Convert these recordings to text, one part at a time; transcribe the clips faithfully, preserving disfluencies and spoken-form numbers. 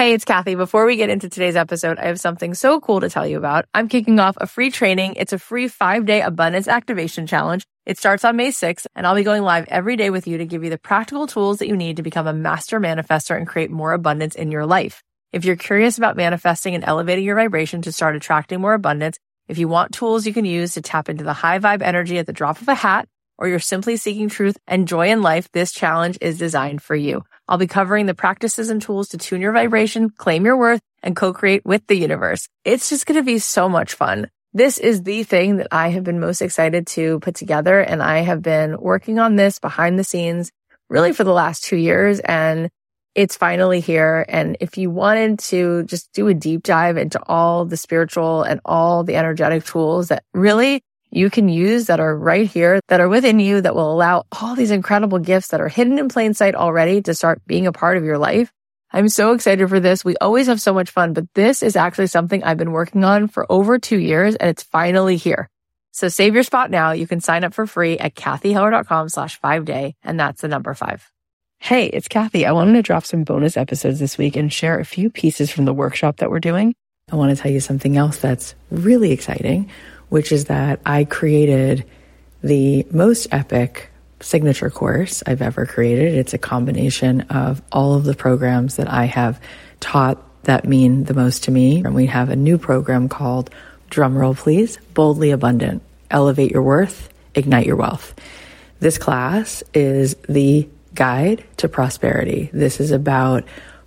Hey, it's Kathy. Before we get into today's episode, I have something so cool to tell you about. I'm kicking off a free training. It's a free five-day abundance activation challenge. It starts on May sixth, and I'll be going live every day with you to give you the practical tools that you need to become a master manifestor and create more abundance in your life. If you're curious about manifesting and elevating your vibration to start attracting more abundance, if you want tools you can use to tap into the high vibe energy at the drop of a hat, or you're simply seeking truth and joy in life, this challenge is designed for you. I'll be covering the practices and tools to tune your vibration, claim your worth, and co-create with the universe. It's just going to be so much fun. This is the thing that I have been most excited to put together, and I have been working on this behind the scenes really for the last two years, and it's finally here. And if you wanted to just do a deep dive into all the spiritual and all the energetic tools that really you can use that are right here, that are within you, that will allow all these incredible gifts that are hidden in plain sight already to start being a part of your life. I'm so excited for this. We always have so much fun, but this is actually something I've been working on for over two years and it's finally here. So save your spot now. You can sign up for free at kathyheller.com slash five day. And that's the number five. Hey, it's Kathy. I wanted to drop some bonus episodes this week and share a few pieces from the workshop that we're doing. I want to tell you something else that's really exciting, which is that I created the most epic signature course I've ever created. It's a combination of all of the programs that I have taught that mean the most to me. And we have a new program called, drumroll please, Boldly Abundant, Elevate Your Worth, Ignite Your Wealth. This class is the guide to prosperity. This is about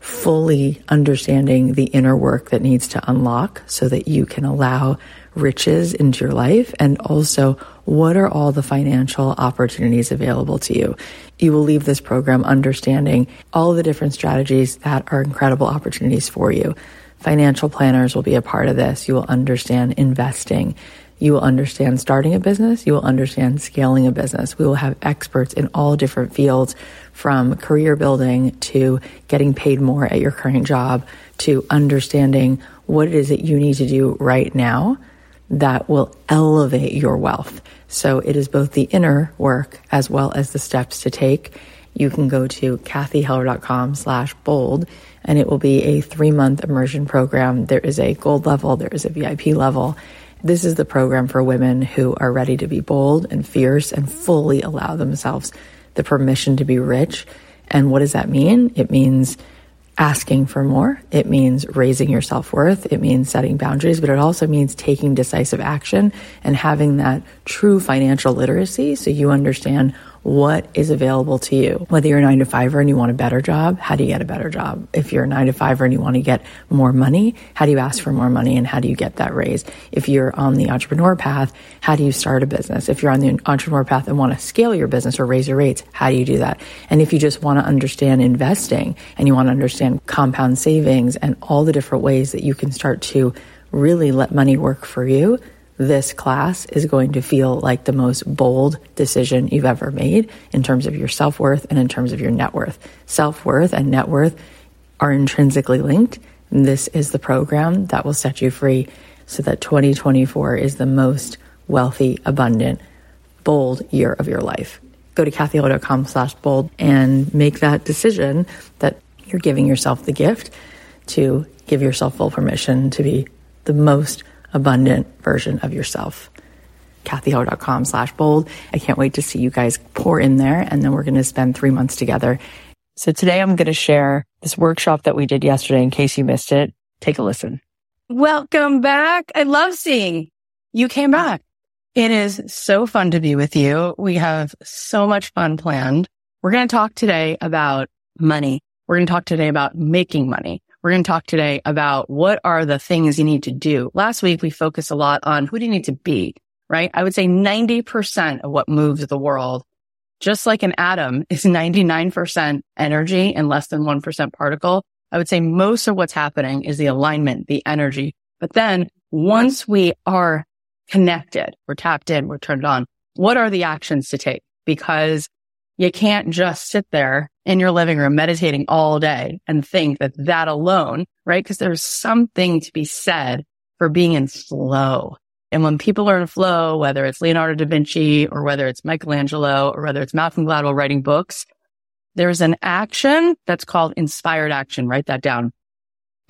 fully understanding the inner work that needs to unlock so that you can allow riches into your life, and also what are all the financial opportunities available to you. You will leave this program understanding all the different strategies that are incredible opportunities for you. Financial planners will be a part of this. You will understand investing. You will understand starting a business. You will understand scaling a business. We will have experts in all different fields, from career building to getting paid more at your current job to understanding what it is that you need to do right now that will elevate your wealth. So it is both the inner work as well as the steps to take. You can go to kathyheller.com slash bold, and it will be a three-month immersion program. There is a gold level, there is a V I P level. This is the program for women who are ready to be bold and fierce and fully allow themselves the permission to be rich. And what does that mean? It means asking for more. It means raising your self-worth. It means setting boundaries, but it also means taking decisive action and having that true financial literacy so you understand what is available to you. Whether you're a nine to fiver and you want a better job, how do you get a better job? If you're a nine to fiver and you want to get more money, how do you ask for more money and how do you get that raise? If you're on the entrepreneur path, how do you start a business? If you're on the entrepreneur path and want to scale your business or raise your rates, how do you do that? And if you just want to understand investing and you want to understand compound savings and all the different ways that you can start to really let money work for you, this class is going to feel like the most bold decision you've ever made in terms of your self-worth and in terms of your net worth. Self-worth and net worth are intrinsically linked. And this is the program that will set you free so that twenty twenty-four is the most wealthy, abundant, bold year of your life. Go to kathyheller.com slash bold and make that decision that you're giving yourself the gift to give yourself full permission to be the most abundant version of yourself. kathyheller.com slash bold. I can't wait to see you guys pour in there, and then we're going to spend three months together. So today I'm going to share this workshop that we did yesterday in case you missed it. Take a listen. Welcome back. I love seeing you came back. It is so fun to be with you. We have so much fun planned. We're going to talk today about money. We're going to talk today about making money. We're going to talk today about what are the things you need to do. Last week, we focused a lot on who do you need to be, right? I would say ninety percent of what moves the world, just like an atom is ninety-nine percent energy and less than one percent particle. I would say most of what's happening is the alignment, the energy. But then once we are connected, we're tapped in, we're turned on, what are the actions to take? Because you can't just sit there in your living room meditating all day and think that that alone, right? Because there's something to be said for being in flow. And when people are in flow, whether it's Leonardo da Vinci or whether it's Michelangelo or whether it's Malcolm Gladwell writing books, there's an action that's called inspired action. Write that down.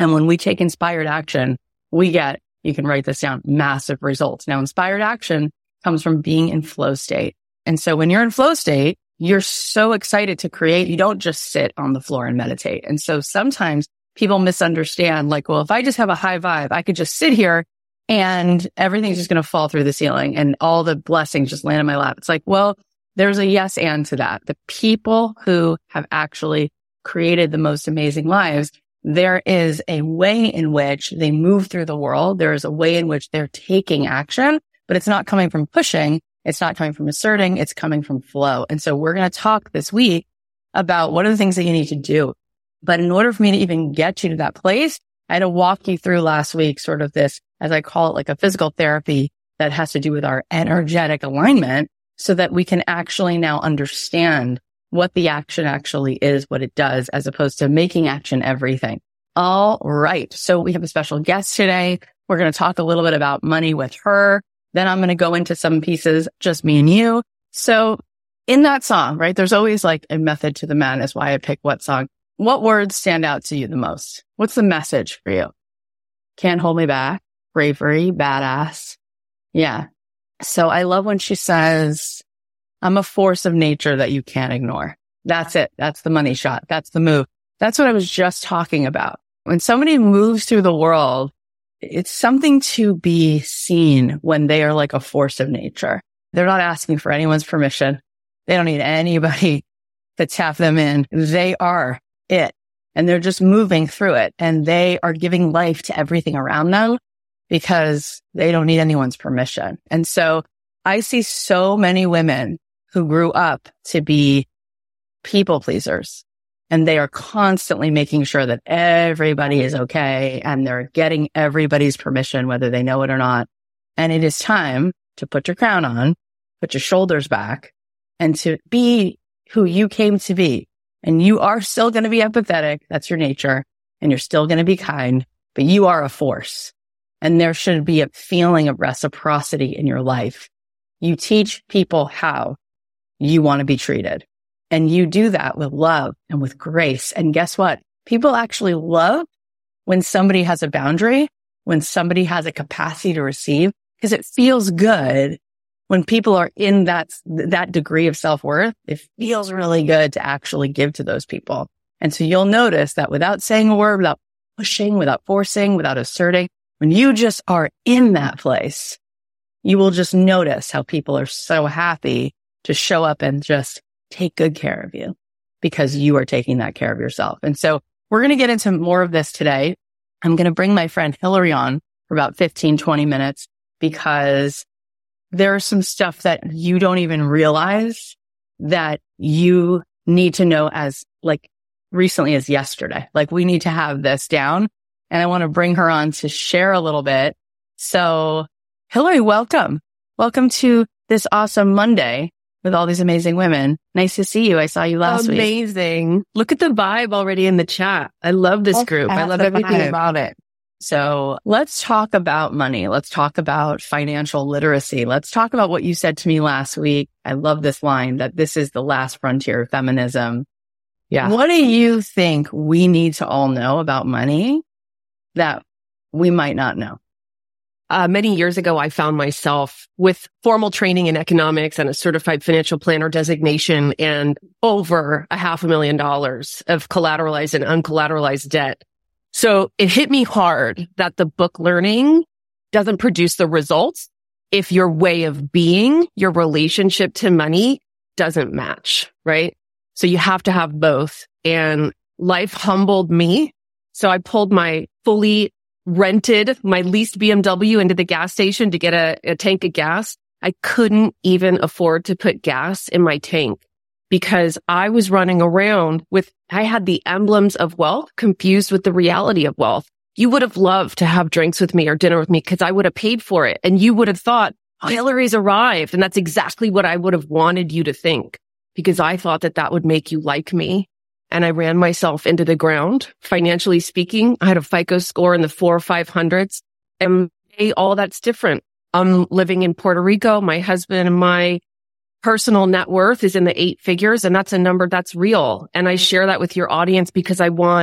And when we take inspired action, we get, you can write this down, massive results. Now, inspired action comes from being in flow state. And so when you're in flow state, you're so excited to create. You don't just sit on the floor and meditate. And so sometimes people misunderstand, like, well, if I just have a high vibe, I could just sit here and everything's just going to fall through the ceiling and all the blessings just land in my lap. It's like, well, there's a yes and to that. The people who have actually created the most amazing lives, there is a way in which they move through the world. There is a way in which they're taking action, but it's not coming from pushing. It's not coming from asserting. It's coming from flow. And so we're going to talk this week about what are the things that you need to do. But in order for me to even get you to that place, I had to walk you through last week, sort of this, as I call it, like a physical therapy that has to do with our energetic alignment so that we can actually now understand what the action actually is, what it does, as opposed to making action everything. All right. So we have a special guest today. We're going to talk a little bit about money with her. Then I'm going to go into some pieces, just me and you. So in that song, right, there's always like a method to the madness, why I pick what song. What words stand out to you the most? What's the message for you? Can't hold me back. Bravery, badass. Yeah. So I love when she says, I'm a force of nature that you can't ignore. That's it. That's the money shot. That's the move. That's what I was just talking about. When somebody moves through the world, it's something to be seen when they are like a force of nature. They're not asking for anyone's permission. They don't need anybody to tap them in. They are it. And they're just moving through it. And they are giving life to everything around them because they don't need anyone's permission. And so I see so many women who grew up to be people pleasers. And they are constantly making sure that everybody is okay and they're getting everybody's permission, whether they know it or not. And it is time to put your crown on, put your shoulders back, and to be who you came to be. And you are still going to be empathetic. That's your nature. And you're still going to be kind, but you are a force. And there should be a feeling of reciprocity in your life. You teach people how you want to be treated. And you do that with love and with grace. And guess what? People actually love when somebody has a boundary, when somebody has a capacity to receive, because it feels good when people are in that, that degree of self-worth. It feels really good to actually give to those people. And so you'll notice that without saying a word, without pushing, without forcing, without asserting, when you just are in that place, you will just notice how people are so happy to show up and just take good care of you because you are taking that care of yourself. And so we're going to get into more of this today. I'm going to bring my friend Hillary on for about fifteen, twenty minutes because there's some stuff that you don't even realize that you need to know as like recently as yesterday. Like we need to have this down and I want to bring her on to share a little bit. So Hillary, welcome. Welcome to this awesome Monday with all these amazing women. Nice to see you. I saw you last Amazing. week. Amazing. Look at the vibe already in the chat. I love this group. I love everything vibe. about it. So let's talk about money. Let's talk about financial literacy. Let's talk about what you said to me last week. I love this line that this is the last frontier of feminism. Yeah. What do you think we need to all know about money that we might not know? Uh, many years ago, I found myself with formal training in economics and a certified financial planner designation and over a half a million dollars of collateralized and uncollateralized debt. So it hit me hard that the book learning doesn't produce the results if your way of being, your relationship to money doesn't match, right? So you have to have both. And life humbled me. So I pulled my fully rented, my leased B M W into the gas station to get a, a tank of gas. I couldn't even afford to put gas in my tank because I was running around with, I had the emblems of wealth confused with the reality of wealth. You would have loved to have drinks with me or dinner with me because I would have paid for it. And you would have thought, oh, Hillary's arrived. And that's exactly what I would have wanted you to think because I thought that that would make you like me. And I ran myself into the ground. Financially speaking, I had a FICO score in the four or five hundreds. And all that's different. I'm living in Puerto Rico. My husband and my personal net worth is in the eight figures. And that's a number that's real. And I share that with your audience because I want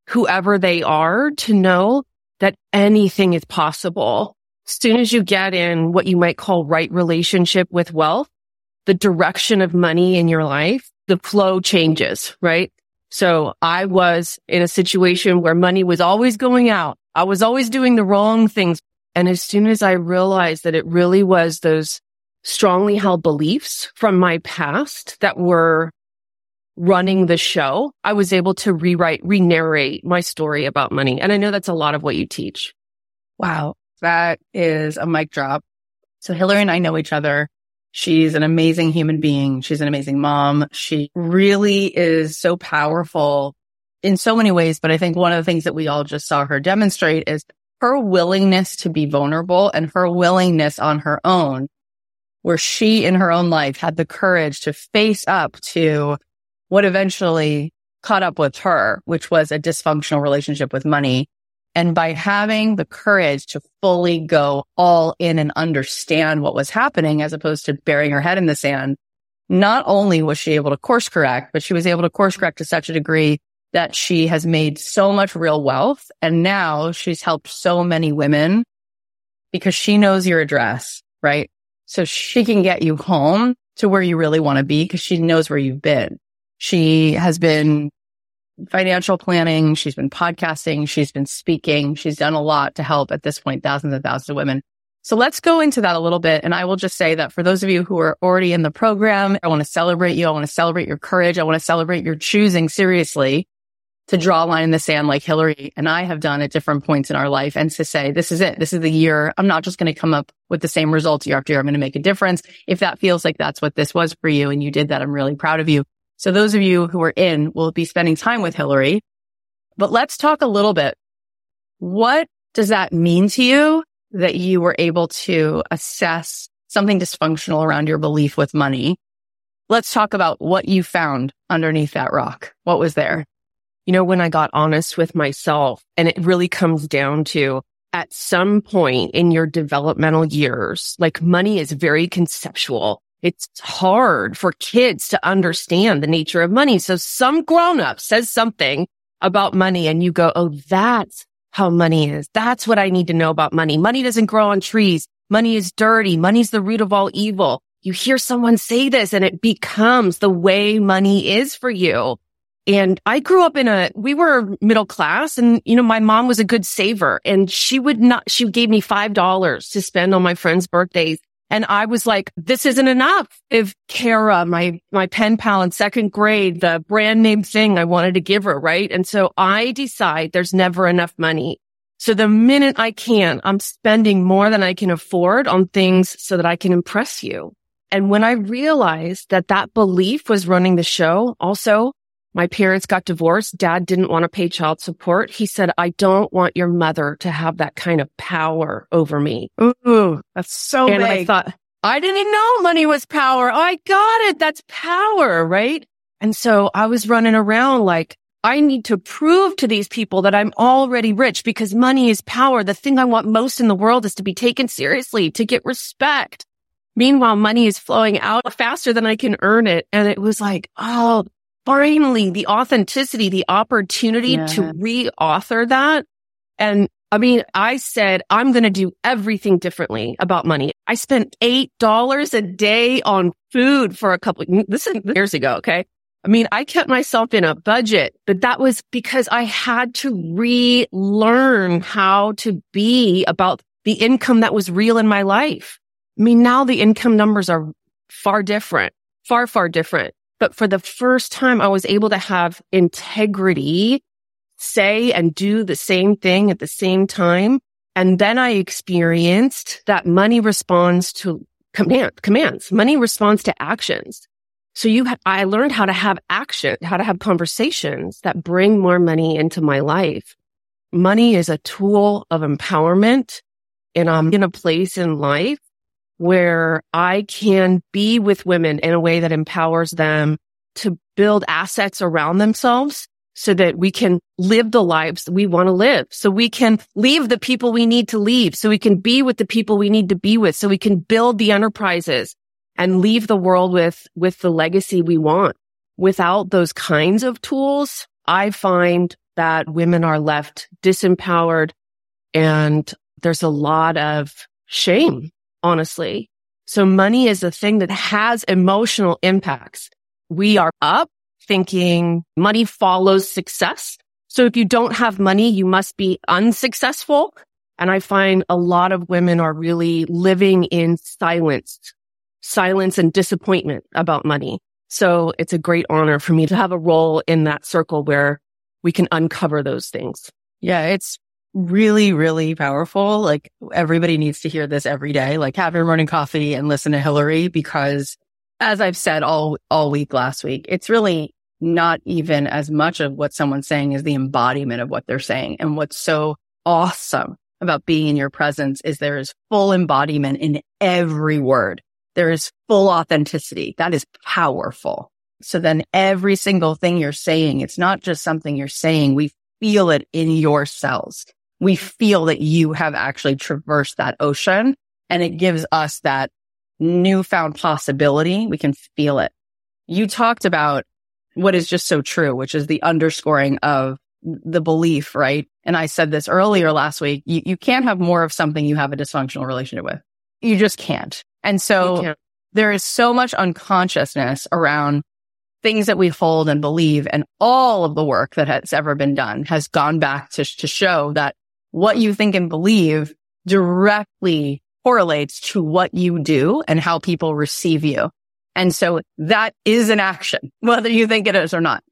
whoever they are to know that anything is possible. As soon as you get in what you might call right relationship with wealth, the direction of money in your life, the flow changes, right? So I was in a situation where money was always going out. I was always doing the wrong things. And as soon as I realized that it really was those strongly held beliefs from my past that were running the show, I was able to rewrite, re-narrate my story about money. And I know that's a lot of what you teach. Wow. That is a mic drop. So Hillary and I know each other. She's an amazing human being. She's an amazing mom. She really is so powerful in so many ways. But I think one of the things that we all just saw her demonstrate is her willingness to be vulnerable and her willingness on her own, where she in her own life had the courage to face up to what eventually caught up with her, which was a dysfunctional relationship with money. And by having the courage to fully go all in and understand what was happening, as opposed to burying her head in the sand, not only was she able to course correct, but she was able to course correct to such a degree that she has made so much real wealth. And now she's helped so many women because she knows your address, right? So she can get you home to where you really want to be because she knows where you've been. She has been financial planning. She's been podcasting. She's been speaking. She's done a lot to help at this point, thousands and thousands of women. So let's go into that a little bit. And I will just say that for those of you who are already in the program, I want to celebrate you. I want to celebrate your courage. I want to celebrate your choosing seriously to draw a line in the sand like Hillary and I have done at different points in our life, and to say, this is it. This is the year. I'm not just going to come up with the same results year after year. I'm going to make a difference. If that feels like that's what this was for you and you did that, I'm really proud of you. So those of you who are in will be spending time with Hillary. But let's talk a little bit. What does that mean to you that you were able to assess something dysfunctional around your belief with money? Let's talk about what you found underneath that rock. What was there? You know, when I got honest with myself, and it really comes down to at some point in your developmental years, like money is very conceptual. It's hard for kids to understand the nature of money. So some grown-up says something about money and you go, oh, that's how money is. That's what I need to know about money. Money doesn't grow on trees. Money is dirty. Money's the root of all evil. You hear someone say this and it becomes the way money is for you. And I grew up in a, we were middle class and, you know, my mom was a good saver and she would not, she gave me five dollars to spend on my friends' birthdays. And I was like, this isn't enough. If Kara, my, my pen pal in second grade, the brand name thing I wanted to give her, right? And so I decide there's never enough money. So the minute I can, I'm spending more than I can afford on things so that I can impress you. And when I realized that that belief was running the show, also, my parents got divorced. Dad didn't want to pay child support. He said, I don't want your mother to have that kind of power over me. Ooh, that's so and big. I thought, I didn't know money was power. Oh, I got it. That's power, right? And so I was running around like, I need to prove to these people that I'm already rich because money is power. The thing I want most in the world is to be taken seriously, to get respect. Meanwhile, money is flowing out faster than I can earn it. And it was like, oh, finally, the authenticity, the opportunity yeah. to re-author that. And I mean, I said, I'm going to do everything differently about money. I spent eight dollars a day on food for a couple of, this is years ago. Okay. I mean, I kept myself in a budget, but that was because I had to relearn how to be about the income that was real in my life. I mean, now the income numbers are far different, far, far different. But for the first time, I was able to have integrity, say and do the same thing at the same time. And then I experienced that money responds to command, commands. Money responds to actions. So you, ha- I learned how to have action, how to have conversations that bring more money into my life. Money is a tool of empowerment. And I'm in a place in life where I can be with women in a way that empowers them to build assets around themselves so that we can live the lives that we want to live. So we can leave the people we need to leave. So we can be with the people we need to be with. So we can build the enterprises and leave the world with, with the legacy we want. Without those kinds of tools, I find that women are left disempowered and there's a lot of shame, honestly. So money is a thing that has emotional impacts. We are up thinking money follows success. So if you don't have money, you must be unsuccessful. And I find a lot of women are really living in silence, silence and disappointment about money. So it's a great honor for me to have a role in that circle where we can uncover those things. Yeah, it's really, really powerful. Like everybody needs to hear this every day. Like have your morning coffee and listen to Hillary, because as I've said all, all week last week, it's really not even as much of what someone's saying as the embodiment of what they're saying. And what's so awesome about being in your presence is there is full embodiment in every word. There is full authenticity. That is powerful. So then every single thing you're saying, it's not just something you're saying. We feel it in your cells. We feel that you have actually traversed that ocean, and it gives us that newfound possibility. We can feel it. You talked about what is just so true, which is the underscoring of the belief, right? And I said this earlier last week, you, you can't have more of something you have a dysfunctional relationship with. You just can't. And so there is so much unconsciousness around things that we hold and believe, and all of the work that has ever been done has gone back to, to show that what you think and believe directly correlates to what you do and how people receive you. And so that is an action, whether you think it is or not.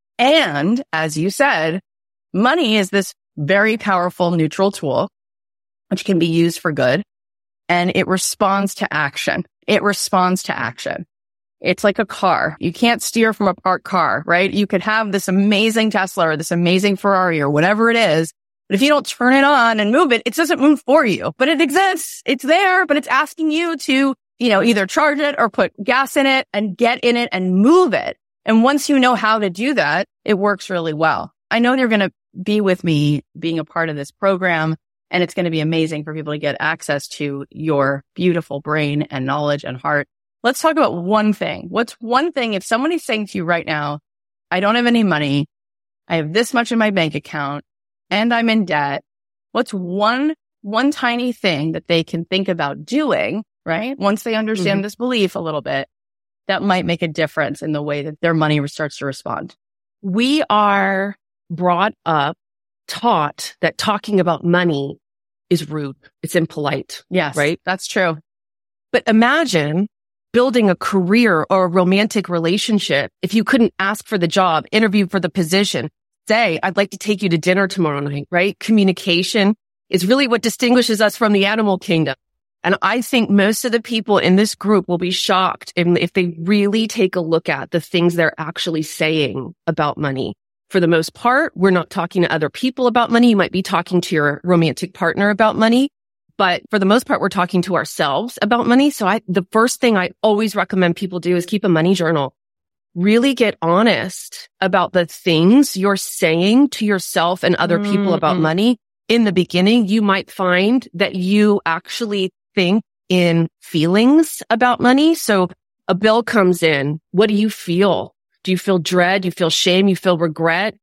And as you said, money is this very powerful neutral tool, which can be used for good. And it responds to action. It responds to action. It's like a car. You can't steer from a parked car, right? You could have this amazing Tesla or this amazing Ferrari or whatever it is, but if you don't turn it on and move it, it doesn't move for you. But it exists. It's there, but it's asking you to, you know, either charge it or put gas in it and get in it and move it. And once you know how to do that, it works really well. I know you're going to be with me being a part of this program, and it's going to be amazing for people to get access to your beautiful brain and knowledge and heart. Let's talk about one thing. What's one thing, if somebody's saying to you right now, I don't have any money, I have this much in my bank account, and I'm in debt, what's one, one tiny thing that they can think about doing, right? Once they understand mm-hmm. this belief a little bit, that might make a difference in the way that their money starts to respond. We are brought up, taught that talking about money is rude. It's impolite. Yes, right? That's true. But imagine building a career or a romantic relationship if you couldn't ask for the job, interview for the position, say, I'd like to take you to dinner tomorrow night, right? Communication is really what distinguishes us from the animal kingdom. And I think most of the people in this group will be shocked if, if they really take a look at the things they're actually saying about money. For the most part, we're not talking to other people about money. You might be talking to your romantic partner about money, but for the most part, we're talking to ourselves about money. So I, the first thing I always recommend people do is keep a money journal. Really get honest about the things you're saying to yourself and other people mm-hmm. about money. In the beginning, you might find that you actually think in feelings about money. So a bill comes in. What do you feel? Do you feel dread? You feel shame? You feel regret?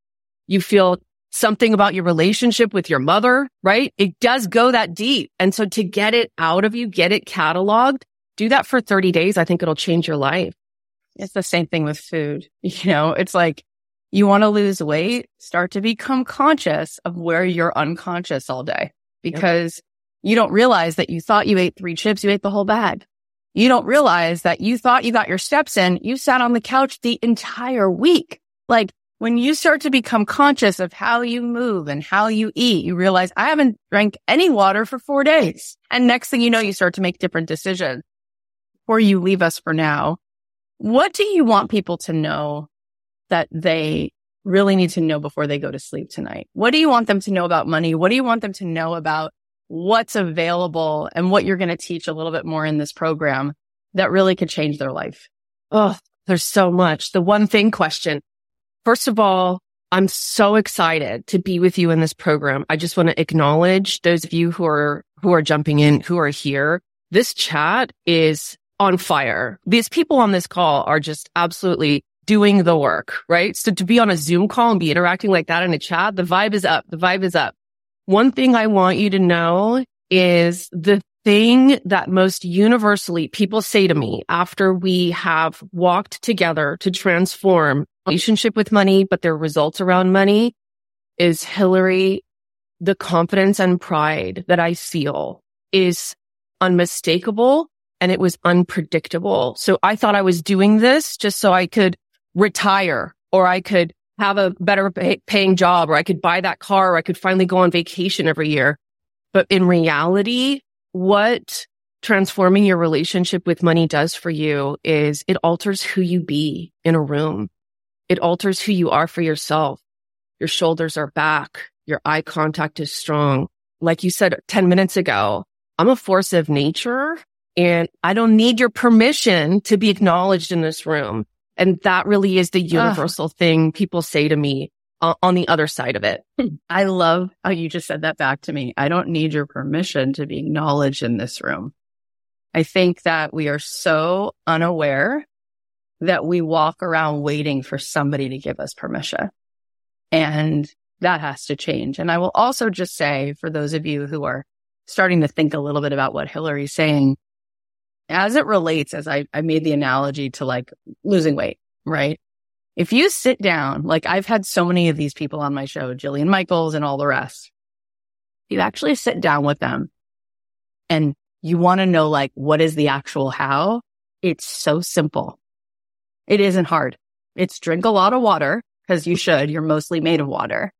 You feel something about your relationship with your mother, right? It does go that deep. And so to get it out of you, get it cataloged, do that for thirty days. I think it'll change your life. It's the same thing with food. You know, it's like you want to lose weight, start to become conscious of where you're unconscious all day, because yep. you don't realize that you thought you ate three chips, you ate the whole bag. You don't realize that you thought you got your steps in, you sat on the couch the entire week. Like when you start to become conscious of how you move and how you eat, you realize I haven't drank any water for four days. And next thing you know, you start to make different decisions. Before you leave us for now, what do you want people to know that they really need to know before they go to sleep tonight? What do you want them to know about money? What do you want them to know about what's available and what you're going to teach a little bit more in this program that really could change their life? Oh, there's so much. The one thing question. First of all, I'm so excited to be with you in this program. I just want to acknowledge those of you who are, who are jumping in, who are here. This chat is on fire. These people on this call are just absolutely doing the work, right? So to be on a Zoom call and be interacting like that in a chat, the vibe is up. The vibe is up. One thing I want you to know is the thing that most universally people say to me after we have walked together to transform relationship with money, but their results around money is, Hillary, the confidence and pride that I feel is unmistakable and it was unpredictable. So I thought I was doing this just so I could retire or I could have a better pay- paying job or I could buy that car or I could finally go on vacation every year. But in reality, what transforming your relationship with money does for you is it alters who you be in a room. It alters who you are for yourself. Your shoulders are back. Your eye contact is strong. Like you said ten minutes ago, I'm a force of nature and I don't need your permission to be acknowledged in this room. And that really is the universal uh, thing people say to me uh, on the other side of it. I love how you just said that back to me. I don't need your permission to be acknowledged in this room. I think that we are so unaware that we walk around waiting for somebody to give us permission. And that has to change. And I will also just say, for those of you who are starting to think a little bit about what Hillary's saying, as it relates, as I, I made the analogy to like losing weight, right? If you sit down, like I've had so many of these people on my show, Jillian Michaels and all the rest, you actually sit down with them and you want to know like, what is the actual how? It's so simple. It isn't hard. It's drink a lot of water because you should. You're mostly made of water.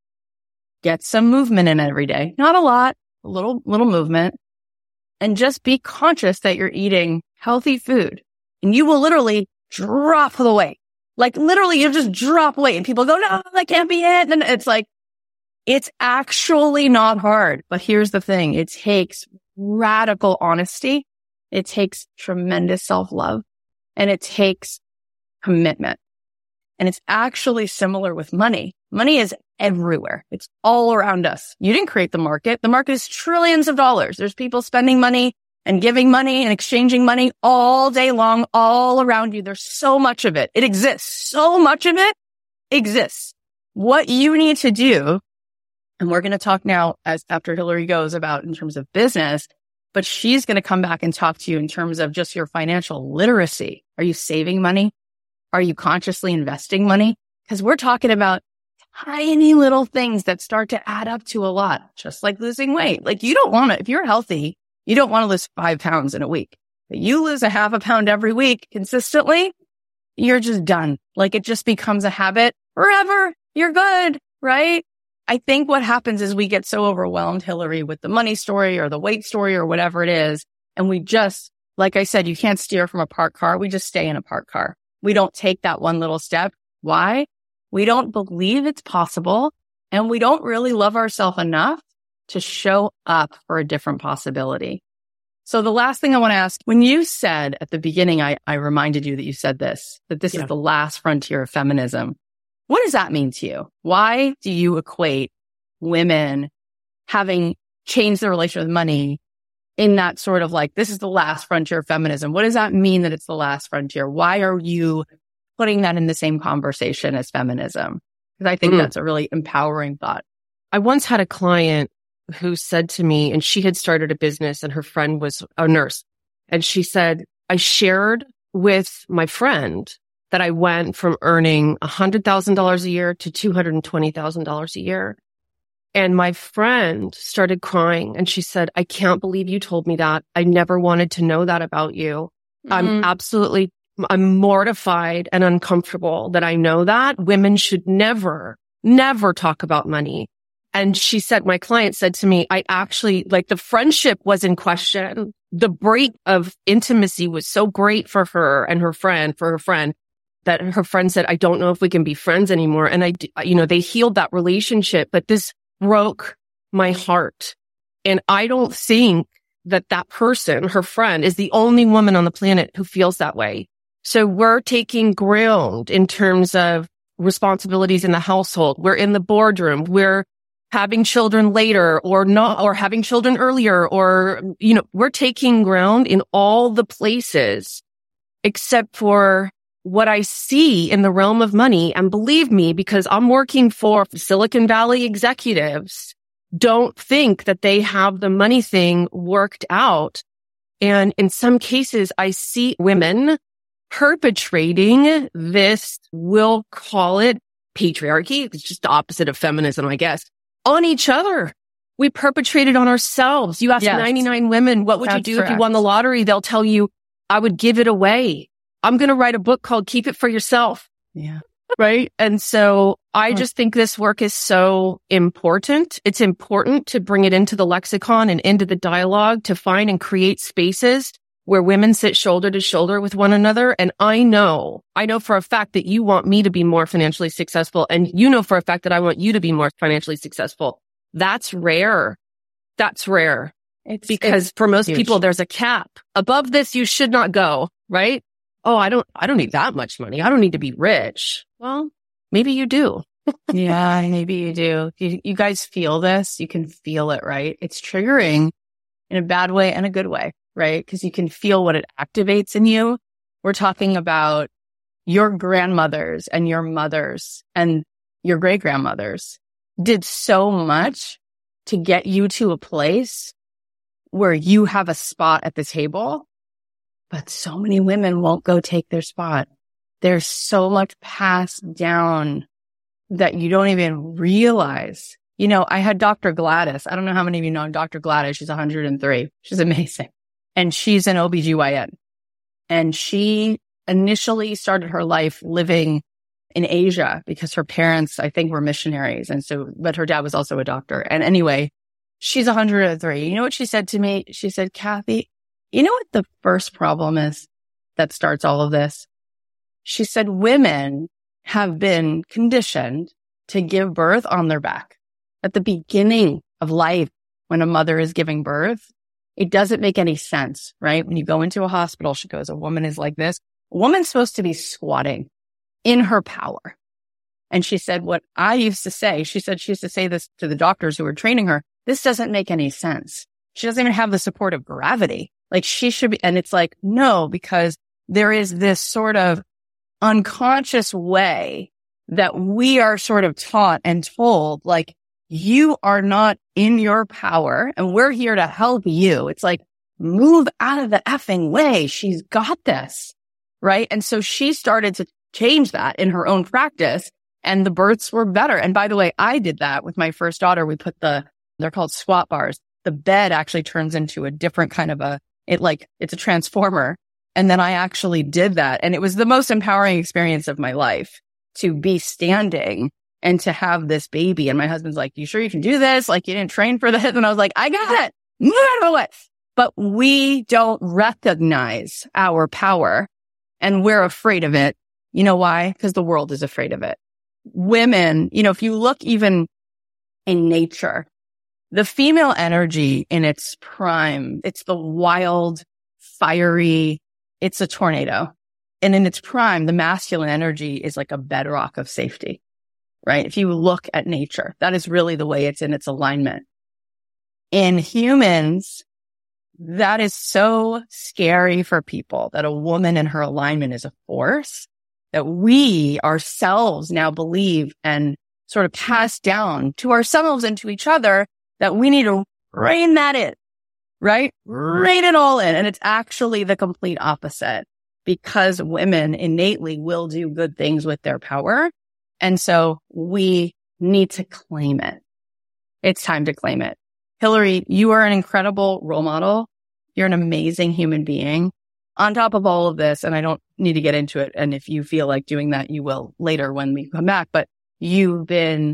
Get some movement in every day. Not a lot, a little, little movement. And just be conscious that you're eating healthy food and you will literally drop the weight. Like literally you just drop weight and people go, no, that can't be it. And it's like, it's actually not hard. But here's the thing. It takes radical honesty. It takes tremendous self-love and it takes commitment. And it's actually similar with money. Money is everywhere. It's all around us. You didn't create the market. The market is trillions of dollars. There's people spending money and giving money and exchanging money all day long, all around you. There's so much of it. It exists. So much of it exists. What you need to do, and we're going to talk now as after Hillary goes about in terms of business, but she's going to come back and talk to you in terms of just your financial literacy. Are you saving money? Are you consciously investing money? Because we're talking about tiny little things that start to add up to a lot, just like losing weight. Like you don't want to, if you're healthy, you don't want to lose five pounds in a week. But you lose a half a pound every week consistently, you're just done. Like it just becomes a habit forever. You're good, right? I think what happens is we get so overwhelmed, Hillary, with the money story or the weight story or whatever it is. And we just, like I said, you can't steer from a parked car. We just stay in a parked car. We don't take that one little step. Why? We don't believe it's possible and we don't really love ourselves enough to show up for a different possibility. So the last thing I want to ask, when you said at the beginning, I, I reminded you that you said this, that this yeah. is the last frontier of feminism. What does that mean to you? Why do you equate women having changed their relationship with money in that sort of like, this is the last frontier of feminism? What does that mean that it's the last frontier? Why are you putting that in the same conversation as feminism? Because I think mm. that's a really empowering thought. I once had a client who said to me, and she had started a business and her friend was a nurse. And she said, I shared with my friend that I went from earning one hundred thousand dollars a year to two hundred twenty thousand dollars a year. And my friend started crying and she said, I can't believe you told me that. I never wanted to know that about you. Mm-hmm. I'm absolutely, I'm mortified and uncomfortable that I know that. Women should never, never talk about money. And she said, my client said to me, I actually, like the friendship was in question. The break of intimacy was so great for her and her friend, for her friend, that her friend said, I don't know if we can be friends anymore. And I, you know, they healed that relationship, but this broke my heart. And I don't think that that person, her friend, is the only woman on the planet who feels that way. So we're taking ground in terms of responsibilities in the household. We're in the boardroom. We're having children later or not, or having children earlier, or, you know, we're taking ground in all the places except for what I see in the realm of money, and believe me, because I'm working for Silicon Valley executives, don't think that they have the money thing worked out. And in some cases, I see women perpetrating this, we'll call it patriarchy. It's just the opposite of feminism, I guess, on each other. We perpetrate it on ourselves. You ask yes. ninety-nine women, what would That's you do correct. If you won the lottery? They'll tell you, I would give it away. I'm going to write a book called Keep It For Yourself. Yeah. Right. And so I just think this work is so important. It's important to bring it into the lexicon and into the dialogue to find and create spaces where women sit shoulder to shoulder with one another. And I know, I know for a fact that you want me to be more financially successful. And you know for a fact that I want you to be more financially successful. That's rare. That's rare. It's because it's for most huge. People, there's a cap. Above this, you should not go, right? Oh, I don't, I don't need that much money. I don't need to be rich. Well, maybe you do. Yeah, maybe you do. You, you guys feel this. You can feel it, right? It's triggering in a bad way and a good way, right? Because you can feel what it activates in you. We're talking about your grandmothers and your mothers and your great grandmothers did so much to get you to a place where you have a spot at the table. But so many women won't go take their spot. There's so much passed down that you don't even realize. You know, I had Doctor Gladys. I don't know how many of you know Doctor Gladys. She's one hundred three. She's amazing. And she's an O B G Y N. And she initially started her life living in Asia because her parents, I think, were missionaries. And so, but her dad was also a doctor. And anyway, she's one hundred three. You know what she said to me? She said, Kathy, you know what the first problem is that starts all of this? She said, women have been conditioned to give birth on their back. At the beginning of life, when a mother is giving birth, it doesn't make any sense, right? When you go into a hospital, she goes, a woman is like this. A woman's supposed to be squatting in her power. And she said, what I used to say, she said she used to say this to the doctors who were training her, this doesn't make any sense. She doesn't even have the support of gravity. Like she should be, and it's like, no, because there is this sort of unconscious way that we are sort of taught and told, like, you are not in your power and we're here to help you. It's like, move out of the effing way. She's got this. Right. And so she started to change that in her own practice and the births were better. And by the way, I did that with my first daughter. We put the, they're called squat bars. The bed actually turns into a different kind of a, It like, it's a transformer. And then I actually did that. And it was the most empowering experience of my life to be standing and to have this baby. And my husband's like, you sure you can do this? Like you didn't train for this? And I was like, I got it. Move out of the way. But we don't recognize our power and we're afraid of it. You know why? Because the world is afraid of it. Women, you know, if you look even in nature, the female energy in its prime, it's the wild, fiery, it's a tornado. And in its prime, the masculine energy is like a bedrock of safety, right? If you look at nature, that is really the way it's in its alignment. In humans, that is so scary for people that a woman in her alignment is a force that we ourselves now believe and sort of pass down to ourselves and to each other that we need to rein that in, right? Rein it all in. And it's actually the complete opposite because women innately will do good things with their power. And so we need to claim it. It's time to claim it. Hillary, you are an incredible role model. You're an amazing human being. On top of all of this, and I don't need to get into it, and if you feel like doing that, you will later when we come back, but you've been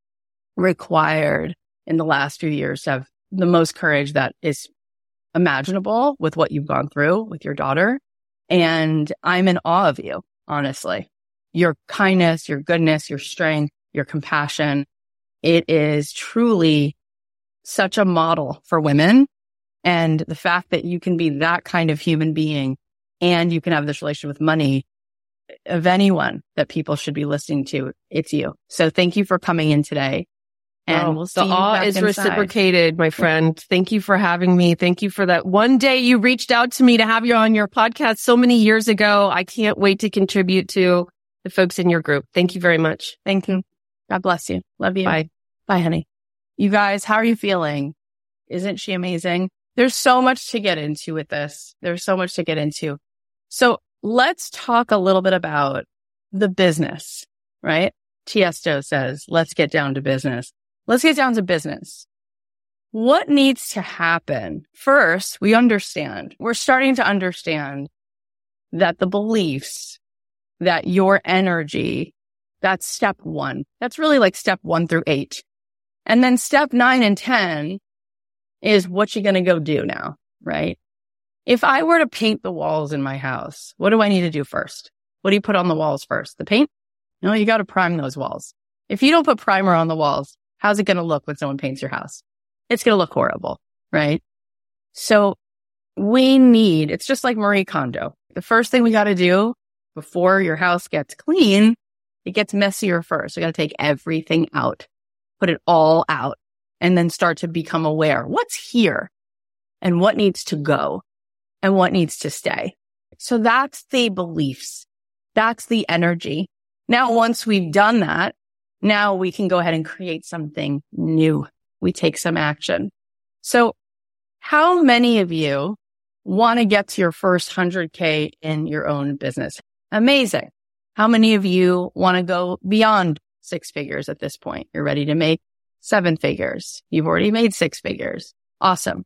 required in the last few years to have the most courage that is imaginable with what you've gone through with your daughter. And I'm in awe of you, honestly. Your kindness, your goodness, your strength, your compassion. It is truly such a model for women. And the fact that you can be that kind of human being and you can have this relationship with money, of anyone that people should be listening to, it's you. So thank you for coming in today. And oh, we'll see the you awe back is inside. reciprocated, my friend. Thank you for having me. Thank you for that one day you reached out to me to have you on your podcast so many years ago. I can't wait to contribute to the folks in your group. Thank you very much. Thank you. God bless you. Love you. Bye. Bye, honey. You guys, how are you feeling? Isn't she amazing? There's so much to get into with this. There's so much to get into. So let's talk a little bit about the business, right? Tiesto says, let's get down to business. Let's get down to business. What needs to happen? First, we understand. We're starting to understand that the beliefs, that your energy, that's step one. That's really like step one through eight. And then step nine and ten is what you're going to go do now, right? If I were to paint the walls in my house, what do I need to do first? What do you put on the walls first? The paint? No, you got to prime those walls. If you don't put primer on the walls, how's it going to look when someone paints your house? It's going to look horrible, right? So we need, it's just like Marie Kondo. The first thing we got to do before your house gets clean, it gets messier first. We got to take everything out, put it all out, and then start to become aware. What's here and what needs to go and what needs to stay? So that's the beliefs. That's the energy. Now, once we've done that, now we can go ahead and create something new. We take some action. So how many of you want to get to your first one hundred K in your own business? Amazing. How many of you want to go beyond six figures at this point? You're ready to make seven figures. You've already made six figures. Awesome.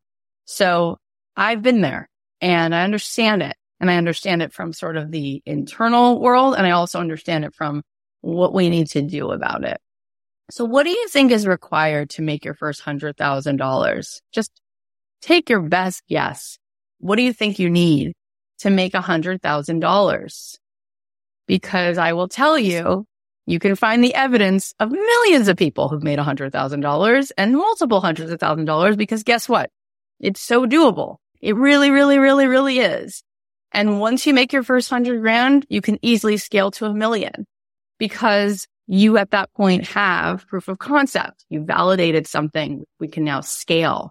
So I've been there and I understand it. And I understand it from sort of the internal world. And I also understand it from what we need to do about it. So what do you think is required to make your first one hundred thousand dollars? Just take your best guess. What do you think you need to make one hundred thousand dollars? Because I will tell you, you can find the evidence of millions of people who've made one hundred thousand dollars and multiple hundreds of thousand dollars because guess what? It's so doable. It really, really, really, really is. And once you make your first hundred grand, you can easily scale to a million because you at that point have proof of concept. You validated something. We can now scale.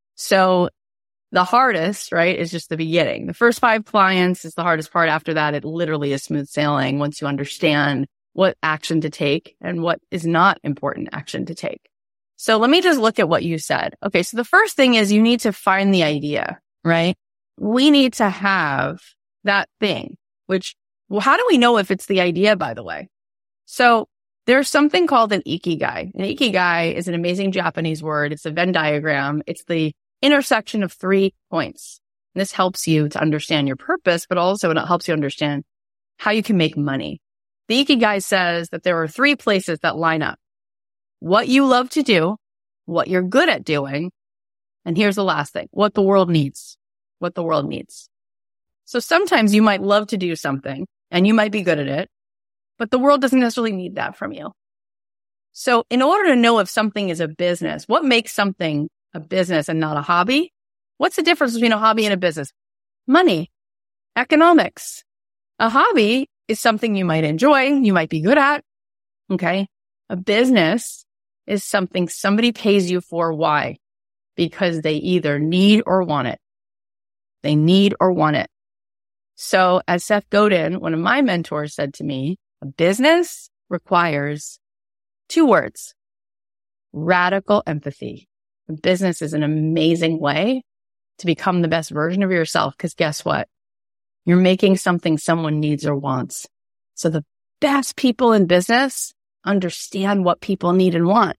So the hardest, right, is just the beginning. The first five clients is the hardest part. After that, it literally is smooth sailing once you understand what action to take and what is not important action to take. So let me just look at what you said. Okay. So the first thing is you need to find the idea, right? We need to have that thing, which, well, how do we know if it's the idea, by the way? So there's something called an ikigai. An ikigai is an amazing Japanese word. It's a Venn diagram. It's the intersection of three points. And this helps you to understand your purpose, but also it helps you understand how you can make money. The ikigai says that there are three places that line up. What you love to do, what you're good at doing, and here's the last thing, what the world needs. What the world needs. So sometimes you might love to do something and you might be good at it, but the world doesn't necessarily need that from you. So in order to know if something is a business, what makes something a business and not a hobby? What's the difference between a hobby and a business? Money, economics. A hobby is something you might enjoy, you might be good at. Okay. A business is something somebody pays you for. Why? Because they either need or want it. They need or want it. So as Seth Godin, one of my mentors, said to me, a business requires two words, radical empathy. A business is an amazing way to become the best version of yourself because guess what? You're making something someone needs or wants. So the best people in business understand what people need and want.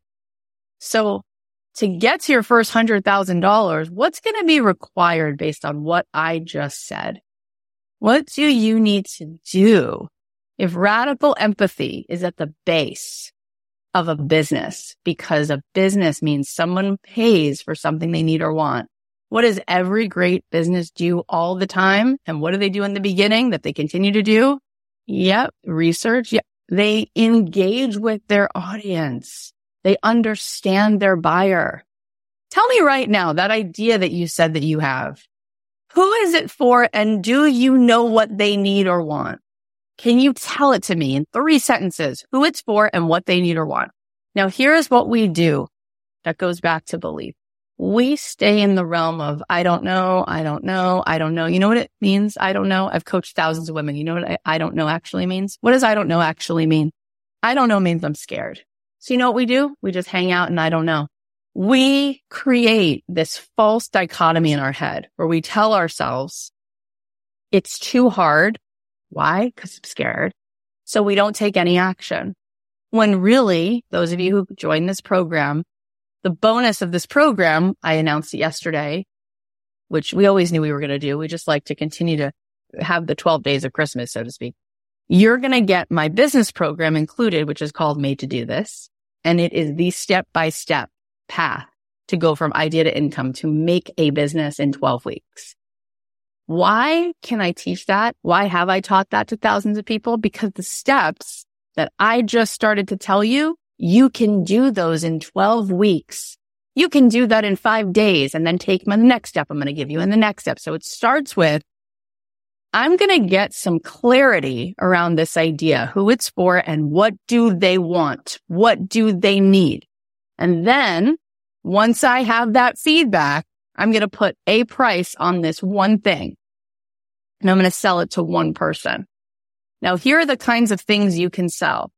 So to get to your first one hundred thousand dollars, what's going to be required based on what I just said? What do you need to do? If radical empathy is at the base of a business, because a business means someone pays for something they need or want. What does every great business do all the time? And what do they do in the beginning that they continue to do? Yep. Research. Yep. They engage with their audience. They understand their buyer. Tell me right now, that idea that you said that you have, who is it for? And do you know what they need or want? Can you tell it to me in three sentences, who it's for and what they need or want? Now, here is what we do. that goes back to belief. We stay in the realm of, I don't know, I don't know, I don't know. You know what it means? I don't know. I've coached thousands of women. You know what I, I don't know actually means? What does I don't know actually mean? I don't know means I'm scared. So you know what we do? We just hang out and I don't know. We create this false dichotomy in our head where we tell ourselves it's too hard. Why? Because I'm scared. So we don't take any action. When really, those of you who joined this program, the bonus of this program, I announced it yesterday, which we always knew we were going to do. We just like to continue to have the twelve days of Christmas, so to speak. You're going to get my business program included, which is called Made to Do This. And it is the step-by-step path to go from idea to income to make a business in twelve weeks. Why can I teach that? Why have I taught that to thousands of people? Because the steps that I just started to tell you, you can do those in twelve weeks. You can do that in five days and then take my next step I'm going to give you in the next step. So it starts with, I'm going to get some clarity around this idea, who it's for and what do they want? What do they need? And then once I have that feedback, I'm going to put a price on this one thing and I'm going to sell it to one person. Now, here are the kinds of things you can sell.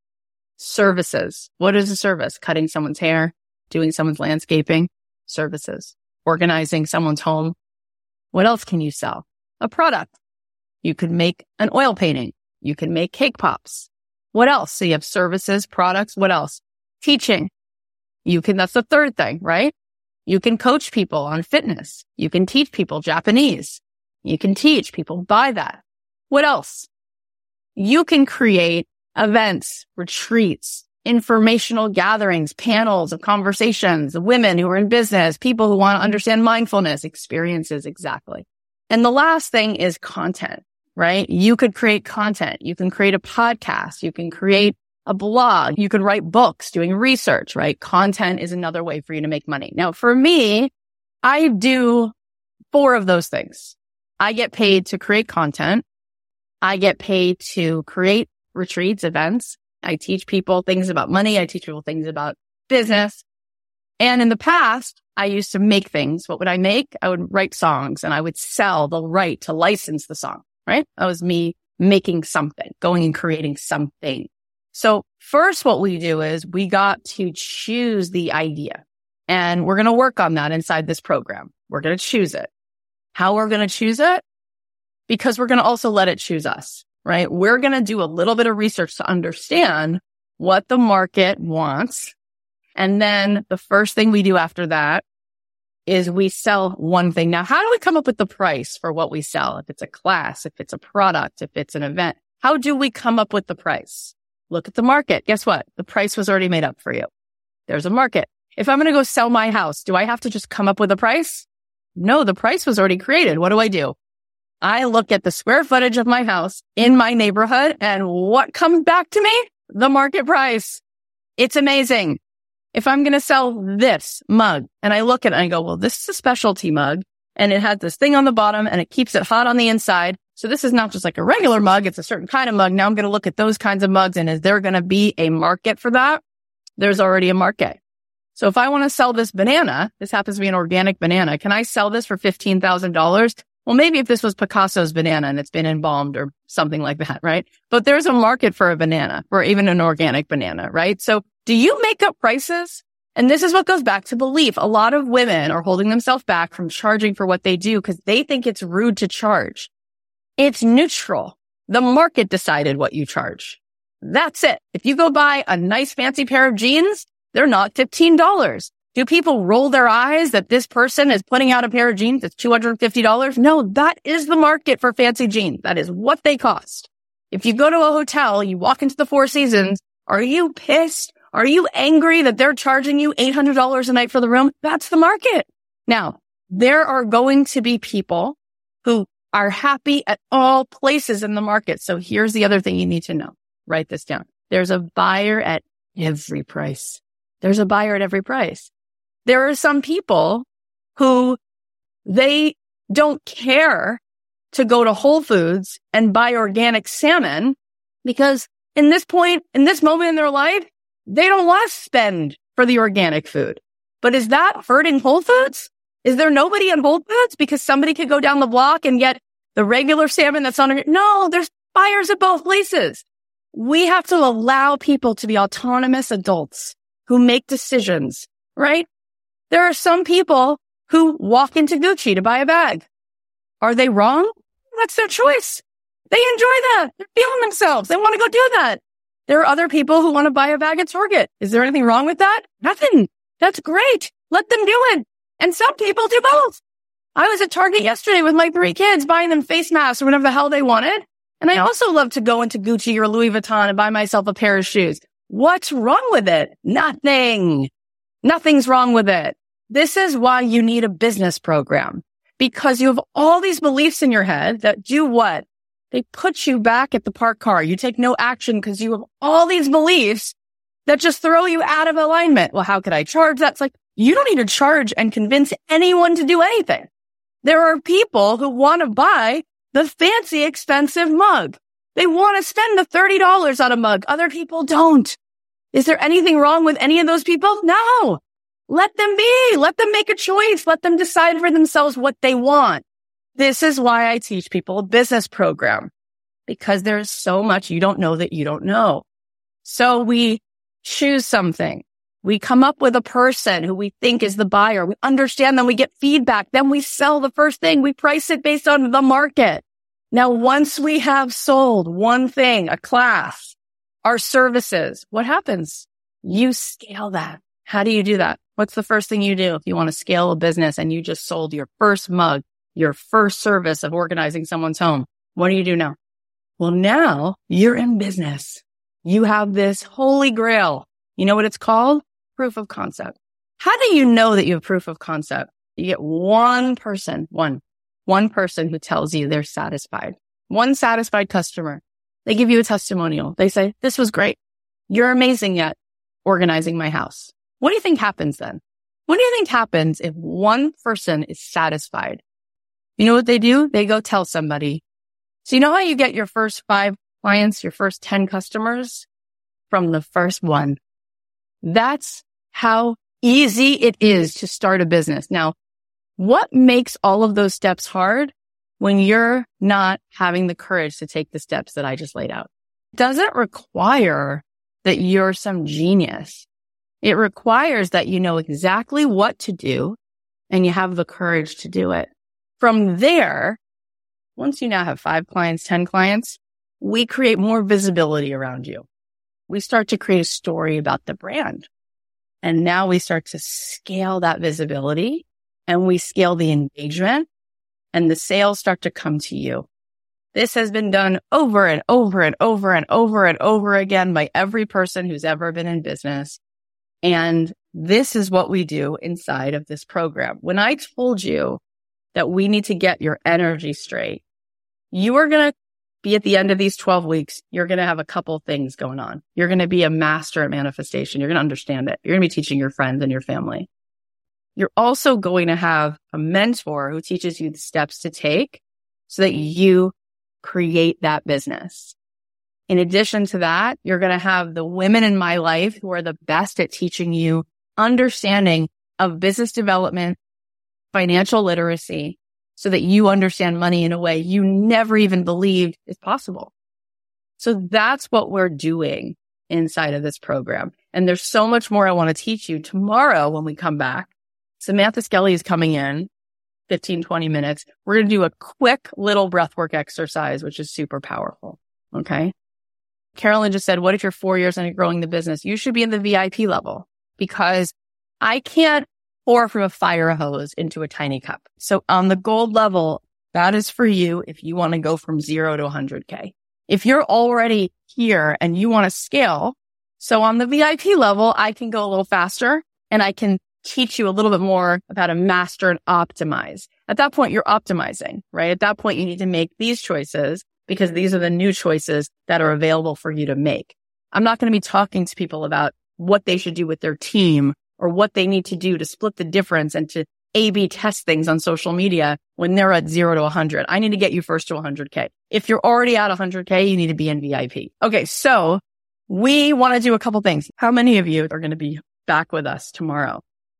Services. What is a service? Cutting someone's hair, doing someone's landscaping, services, organizing someone's home. What else can you sell? A product. You could make an oil painting. You can make cake pops. What else? So you have services, products. What else? Teaching. You can, that's the third thing, right? You can coach people on fitness. You can teach people Japanese. You can teach people buy that. What else? You can create events, retreats, informational gatherings, panels of conversations, women who are in business, people who want to understand mindfulness, experiences, exactly. And the last thing is content, right? You could create content. You can create a podcast. You can create a blog. You can write books, doing research, right? Content is another way for you to make money. Now, for me, I do four of those things. I get paid to create content. I get paid to create retreats, events. I teach people things about money. I teach people things about business. And in the past, I used to make things. What would I make? I would write songs and I would sell the right to license the song, right? That was me making something, going and creating something. So first, what we do is we got to choose the idea, and we're going to work on that inside this program. We're going to choose it. How we're going to choose it? Because we're going to also let it choose us, right? We're going to do a little bit of research to understand what the market wants. And then the first thing we do after that is we sell one thing. Now, how do we come up with the price for what we sell? If it's a class, if it's a product, if it's an event, how do we come up with the price? Look at the market. Guess what? The price was already made up for you. There's a market. If I'm going to go sell my house, do I have to just come up with a price? No, the price was already created. What do I do? I look at the square footage of my house in my neighborhood, and what comes back to me? The market price. It's amazing. If I'm going to sell this mug and I look at it and I go, well, this is a specialty mug and it has this thing on the bottom and it keeps it hot on the inside. So this is not just like a regular mug. It's a certain kind of mug. Now I'm going to look at those kinds of mugs, and is there going to be a market for that? There's already a market. So if I want to sell this banana, this happens to be an organic banana. Can I sell this for fifteen thousand dollars? Well, maybe if this was Picasso's banana and it's been embalmed or something like that, right? But there's a market for a banana, or even an organic banana, right? So do you make up prices? And this is what goes back to belief. A lot of women are holding themselves back from charging for what they do because they think it's rude to charge. It's neutral. The market decided what you charge. That's it. If you go buy a nice fancy pair of jeans, they're not fifteen dollars. Do people roll their eyes that this person is putting out a pair of jeans that's two hundred fifty dollars? No, that is the market for fancy jeans. That is what they cost. If you go to a hotel, you walk into the Four Seasons, are you pissed? Are you angry that they're charging you eight hundred dollars a night for the room? That's the market. Now, there are going to be people who are happy at all places in the market. So here's the other thing you need to know. Write this down. There's a buyer at every price. There's a buyer at every price. There are some people who they don't care to go to Whole Foods and buy organic salmon because in this point, in this moment in their life, they don't want to spend for the organic food. But is that hurting Whole Foods? Is there nobody in Whole Foods because somebody could go down the block and get the regular salmon that's on it? No, there's buyers at both places. We have to allow people to be autonomous adults who make decisions, right? There are some people who walk into Gucci to buy a bag. Are they wrong? That's their choice. They enjoy that. They're feeling themselves. They want to go do that. There are other people who want to buy a bag at Target. Is there anything wrong with that? Nothing. That's great. Let them do it. And some people do both. I was at Target yesterday with my three kids buying them face masks or whatever the hell they wanted. And I also love to go into Gucci or Louis Vuitton and buy myself a pair of shoes. What's wrong with it? Nothing. Nothing's wrong with it. This is why you need a business program, because you have all these beliefs in your head that do what? They put you back at the parked car. You take no action because you have all these beliefs that just throw you out of alignment. Well, how could I charge that? It's like, you don't need to charge and convince anyone to do anything. There are people who want to buy the fancy, expensive mug. They want to spend the thirty dollars on a mug. Other people don't. Is there anything wrong with any of those people? No. Let them be. Let them make a choice. Let them decide for themselves what they want. This is why I teach people a business program, because there's so much you don't know that you don't know. So we choose something. We come up with a person who we think is the buyer. We understand them. We get feedback. Then we sell the first thing. We price it based on the market. Now, once we have sold one thing, a class, our services, what happens? You scale that. How do you do that? What's the first thing you do if you want to scale a business and you just sold your first mug, your first service of organizing someone's home? What do you do now? Well, now you're in business. You have this holy grail. You know what it's called? Proof of concept. How do you know that you have proof of concept? You get one person, one, one person who tells you they're satisfied. One satisfied customer. They give you a testimonial. They say, this was great. You're amazing at organizing my house. What do you think happens then? What do you think happens if one person is satisfied? You know what they do? They go tell somebody. So you know how you get your first five clients, your first ten customers? From the first one. That's how easy it is to start a business. Now, what makes all of those steps hard? When you're not having the courage to take the steps that I just laid out. It doesn't require that you're some genius. It requires that you know exactly what to do and you have the courage to do it. From there, once you now have five clients, ten clients, we create more visibility around you. We start to create a story about the brand. And now we start to scale that visibility and we scale the engagement and the sales start to come to you. This has been done over and over and over and over and over again by every person who's ever been in business. And this is what we do inside of this program. When I told you that we need to get your energy straight, you are going to be at the end of these twelve weeks. You're going to have a couple things going on. You're going to be a master at manifestation. You're going to understand it. You're going to be teaching your friends and your family. You're also going to have a mentor who teaches you the steps to take so that you create that business. In addition to that, you're going to have the women in my life who are the best at teaching you understanding of business development, financial literacy, so that you understand money in a way you never even believed is possible. So that's what we're doing inside of this program. And there's so much more I want to teach you tomorrow when we come back. Samantha Skelly is coming in fifteen, twenty minutes. We're going to do a quick little breathwork exercise, which is super powerful. Okay. Carolyn just said, what if you're four years and you're growing the business? You should be in the V I P level because I can't pour from a fire hose into a tiny cup. So on the gold level, that is for you if you want to go from zero to one hundred K. If you're already here and you want to scale, so on the V I P level, I can go a little faster and I can teach you a little bit more about a master and optimize. At that point, you're optimizing, right? At that point, you need to make these choices because these are the new choices that are available for you to make. I'm not going to be talking to people about what they should do with their team or what they need to do to split the difference and to A B test things on social media when they're at zero to one hundred. I need to get you first to one hundred K. If you're already at one hundred K, you need to be in V I P. Okay, so we want to do a couple things. How many of you are going to be back with us tomorrow?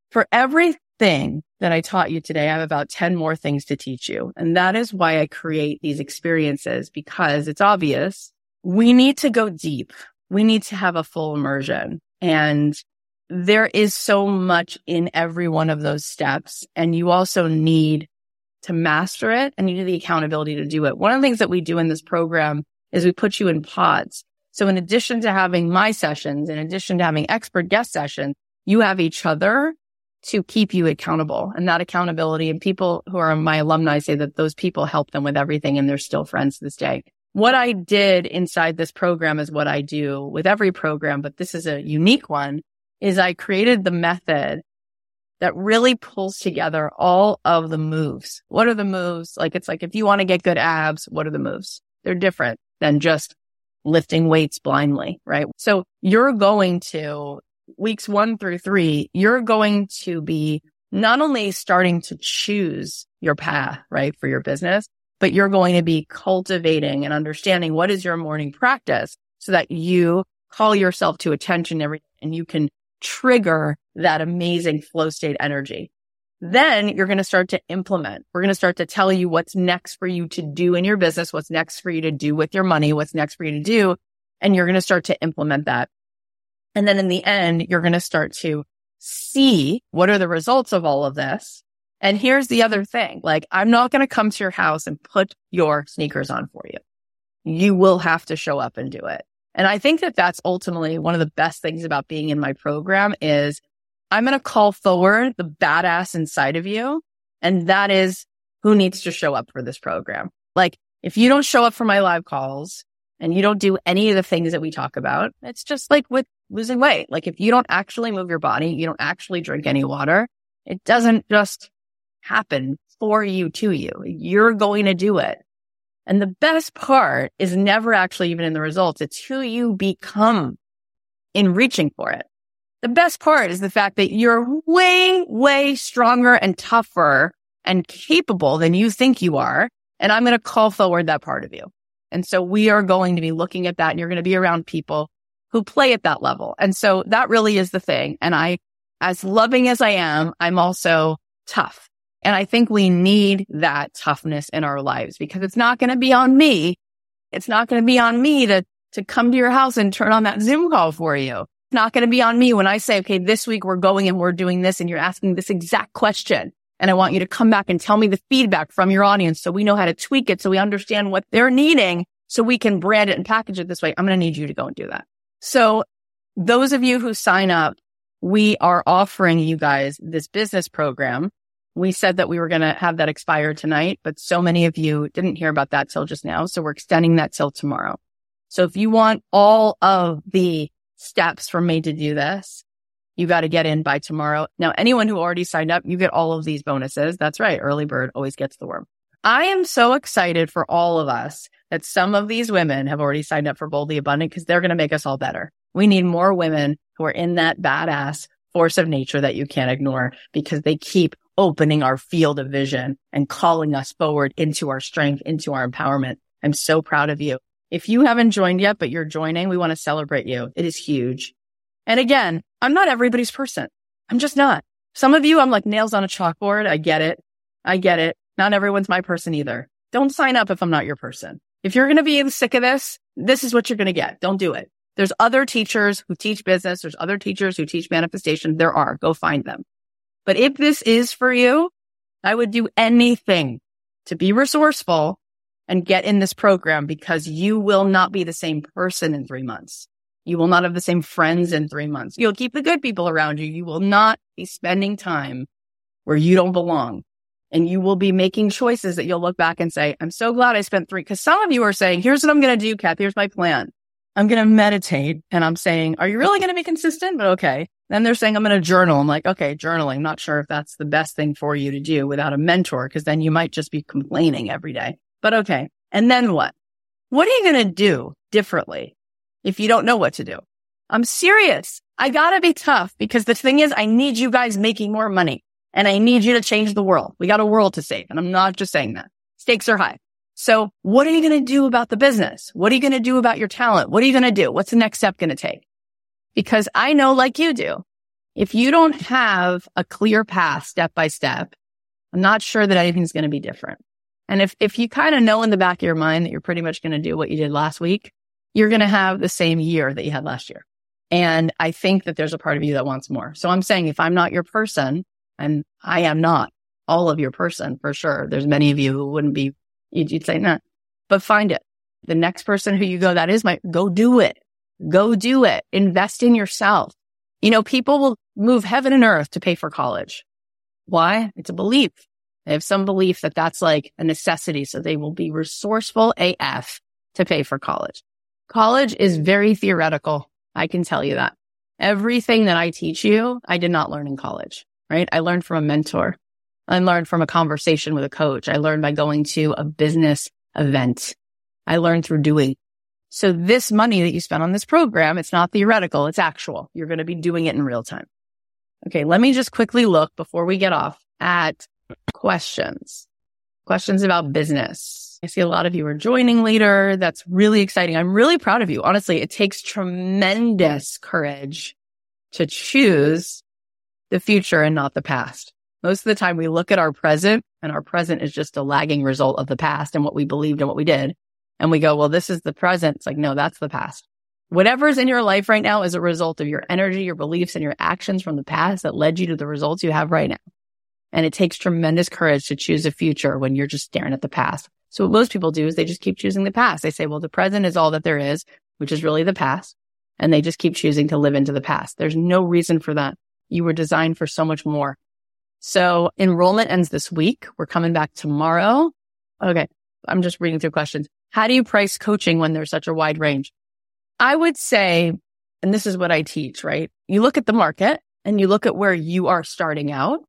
For everything that I taught you today, I have about ten more things to teach you. And that is why I create these experiences, because it's obvious we need to go deep. We need to have a full immersion. And there is so much in every one of those steps. And you also need to master it, and you need the accountability to do it. One of the things that we do in this program is we put you in pods. So in addition to having my sessions, in addition to having expert guest sessions, you have each other to keep you accountable. And that accountability, and people who are my alumni say that those people help them with everything, and they're still friends to this day. What I did inside this program is what I do with every program, but this is a unique one, is I created the method that really pulls together all of the moves. What are the moves? Like, it's like, if you want to get good abs, what are the moves? They're different than just lifting weights blindly, right? So you're going to, weeks one through three, you're going to be not only starting to choose your path, right, for your business, but you're going to be cultivating and understanding what is your morning practice so that you call yourself to attention every day and you can trigger that amazing flow state energy. Then you're going to start to implement. We're going to start to tell you what's next for you to do in your business, what's next for you to do with your money, what's next for you to do. And you're going to start to implement that. And then in the end, you're going to start to see what are the results of all of this. And here's the other thing, like, I'm not going to come to your house and put your sneakers on for you. You will have to show up and do it. And I think that that's ultimately one of the best things about being in my program is I'm going to call forward the badass inside of you. And that is who needs to show up for this program. Like, if you don't show up for my live calls and you don't do any of the things that we talk about, it's just like with losing weight. Like, if you don't actually move your body, you don't actually drink any water, it doesn't just happen for you, to you. You're going to do it. And the best part is never actually even in the results. It's who you become in reaching for it. The best part is the fact that you're way, way stronger and tougher and capable than you think you are. And I'm going to call forward that part of you. And so we are going to be looking at that, and you're going to be around people who play at that level. And so that really is the thing. And I, as loving as I am, I'm also tough. And I think we need that toughness in our lives, because it's not going to be on me. It's not going to be on me to, to come to your house and turn on that Zoom call for you. It's not going to be on me when I say, okay, this week we're going and we're doing this, and you're asking this exact question. And I want you to come back and tell me the feedback from your audience so we know how to tweak it, so we understand what they're needing, so we can brand it and package it this way. I'm going to need you to go and do that. So those of you who sign up, we are offering you guys this business program. We said that we were going to have that expire tonight, but so many of you didn't hear about that till just now. So we're extending that till tomorrow. So if you want all of the steps for me to do this, you got to get in by tomorrow. Now, anyone who already signed up, you get all of these bonuses. That's right. Early bird always gets the worm. I am so excited for all of us that some of these women have already signed up for Boldly Abundant, because they're going to make us all better. We need more women who are in that badass force of nature that you can't ignore, because they keep opening our field of vision and calling us forward into our strength, into our empowerment. I'm so proud of you. If you haven't joined yet, but you're joining, we want to celebrate you. It is huge. And again, I'm not everybody's person. I'm just not. Some of you, I'm like nails on a chalkboard. I get it. I get it. Not everyone's my person either. Don't sign up if I'm not your person. If you're going to be sick of this, this is what you're going to get. Don't do it. There's other teachers who teach business. There's other teachers who teach manifestation. There are. Go find them. But if this is for you, I would do anything to be resourceful and get in this program, because you will not be the same person in three months. You will not have the same friends in three months. You'll keep the good people around you. You will not be spending time where you don't belong. And you will be making choices that you'll look back and say, I'm so glad I spent three. Because some of you are saying, here's what I'm going to do, Kath. Here's my plan. I'm going to meditate. And I'm saying, are you really going to be consistent? But okay. Then they're saying, I'm going to journal. I'm like, okay, journaling. Not sure if that's the best thing for you to do without a mentor, because then you might just be complaining every day. But okay. And then what? What are you going to do differently if you don't know what to do? I'm serious. I got to be tough, because the thing is, I need you guys making more money, and I need you to change the world. We got a world to save. And I'm not just saying that. Stakes are high. So what are you going to do about the business? What are you going to do about your talent? What are you going to do? What's the next step going to take? Because I know, like you do, If you don't have a clear path step by step, I'm not sure that anything's going to be different. And if, if you kind of know in the back of your mind that you're pretty much going to do what you did last week, you're going to have the same year that you had last year. And I think that there's a part of you that wants more. So I'm saying if I'm not your person, and I am not all of your person for sure, there's many of you who wouldn't be, you'd, you'd say, nah, but find it. The next person who you go, that is my, go do it. Go do it. Invest in yourself. You know, people will move heaven and earth to pay for college. Why? It's a belief. They have some belief that that's like a necessity. So they will be resourceful A F to pay for college. College is very theoretical. I can tell you that. Everything that I teach you, I did not learn in college, right? I learned from a mentor. I learned from a conversation with a coach. I learned by going to a business event. I learned through doing. So this money that you spend on this program, it's not theoretical, it's actual. You're going to be doing it in real time. Okay, let me just quickly look before we get off at questions. Questions about business. I see a lot of you are joining later. That's really exciting. I'm really proud of you. Honestly, it takes tremendous courage to choose the future and not the past. Most of the time we look at our present and our present is just a lagging result of the past and what we believed and what we did. And we go, well, this is the present. It's like, no, that's the past. Whatever's in your life right now is a result of your energy, your beliefs, and your actions from the past that led you to the results you have right now. And it takes tremendous courage to choose a future when you're just staring at the past. So what most people do is they just keep choosing the past. They say, well, the present is all that there is, which is really the past. And they just keep choosing to live into the past. There's no reason for that. You were designed for so much more. So enrollment ends this week. We're coming back tomorrow. Okay. I'm just reading through questions. How do you price coaching when there's such a wide range? I would say, and this is what I teach, right? You look at the market and you look at where you are starting out,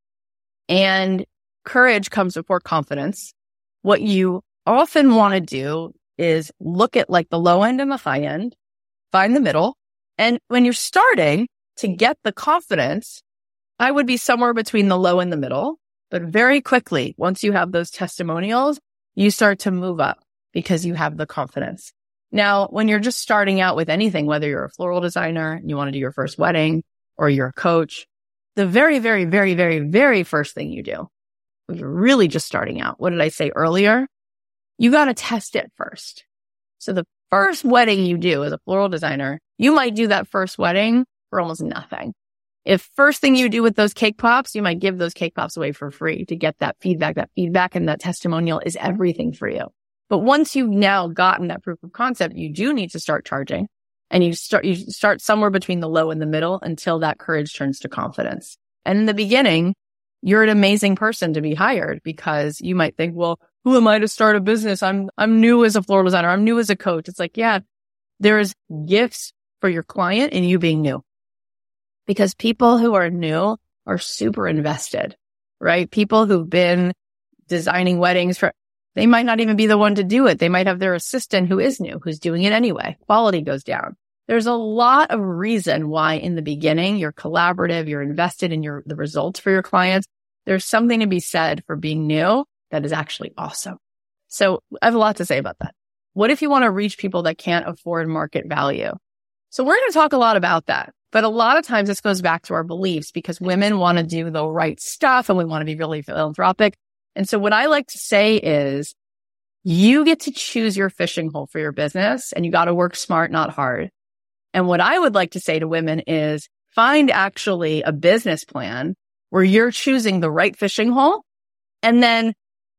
and courage comes before confidence. What you often want to do is look at like the low end and the high end, find the middle. And when you're starting to get the confidence, I would be somewhere between the low and the middle. But very quickly, once you have those testimonials, you start to move up because you have the confidence. Now, when you're just starting out with anything, whether you're a floral designer and you want to do your first wedding or you're a coach, the very, very, very, very, very first thing you do, when you're really just starting out, what did I say earlier? You got to test it first. So the first wedding you do as a floral designer, you might do that first wedding for almost nothing. If first thing you do with those cake pops, you might give those cake pops away for free to get that feedback. That feedback and that testimonial is everything for you. But once you've now gotten that proof of concept, you do need to start charging, and you start, you start somewhere between the low and the middle until that courage turns to confidence. And in the beginning, you're an amazing person to be hired because you might think, well, who am I to start a business? I'm, I'm new as a floral designer. I'm new as a coach. It's like, yeah, there's gifts for your client in you being new, because people who are new are super invested, right? People who've been designing weddings for, they might not even be the one to do it. They might have their assistant who is new, who's doing it anyway. Quality goes down. There's a lot of reason why in the beginning you're collaborative, you're invested in your the results for your clients. There's something to be said for being new that is actually awesome. So I have a lot to say about that. What if you want to reach people that can't afford market value? So we're going to talk a lot about that. But a lot of times this goes back to our beliefs, because women want to do the right stuff and we want to be really philanthropic. And so what I like to say is you get to choose your fishing hole for your business, and you got to work smart, not hard. And what I would like to say to women is find actually a business plan where you're choosing the right fishing hole, and then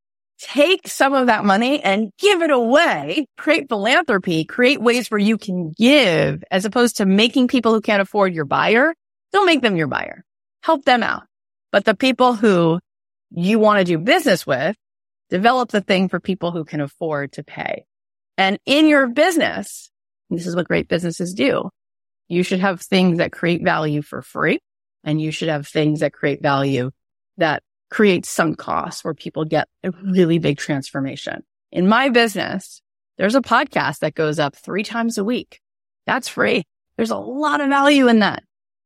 take some of that money and give it away, create philanthropy, create ways where you can give, as opposed to making people who can't afford your buyer. Don't make them your buyer. Help them out. But the people who you want to do business with, develop the thing for people who can afford to pay. And in your business, this is what great businesses do. You should have things that create value for free, and you should have things that create value that create some costs where people get a really big transformation. In my business, there's a podcast that goes up three times a week. That's free. There's a lot of value in that.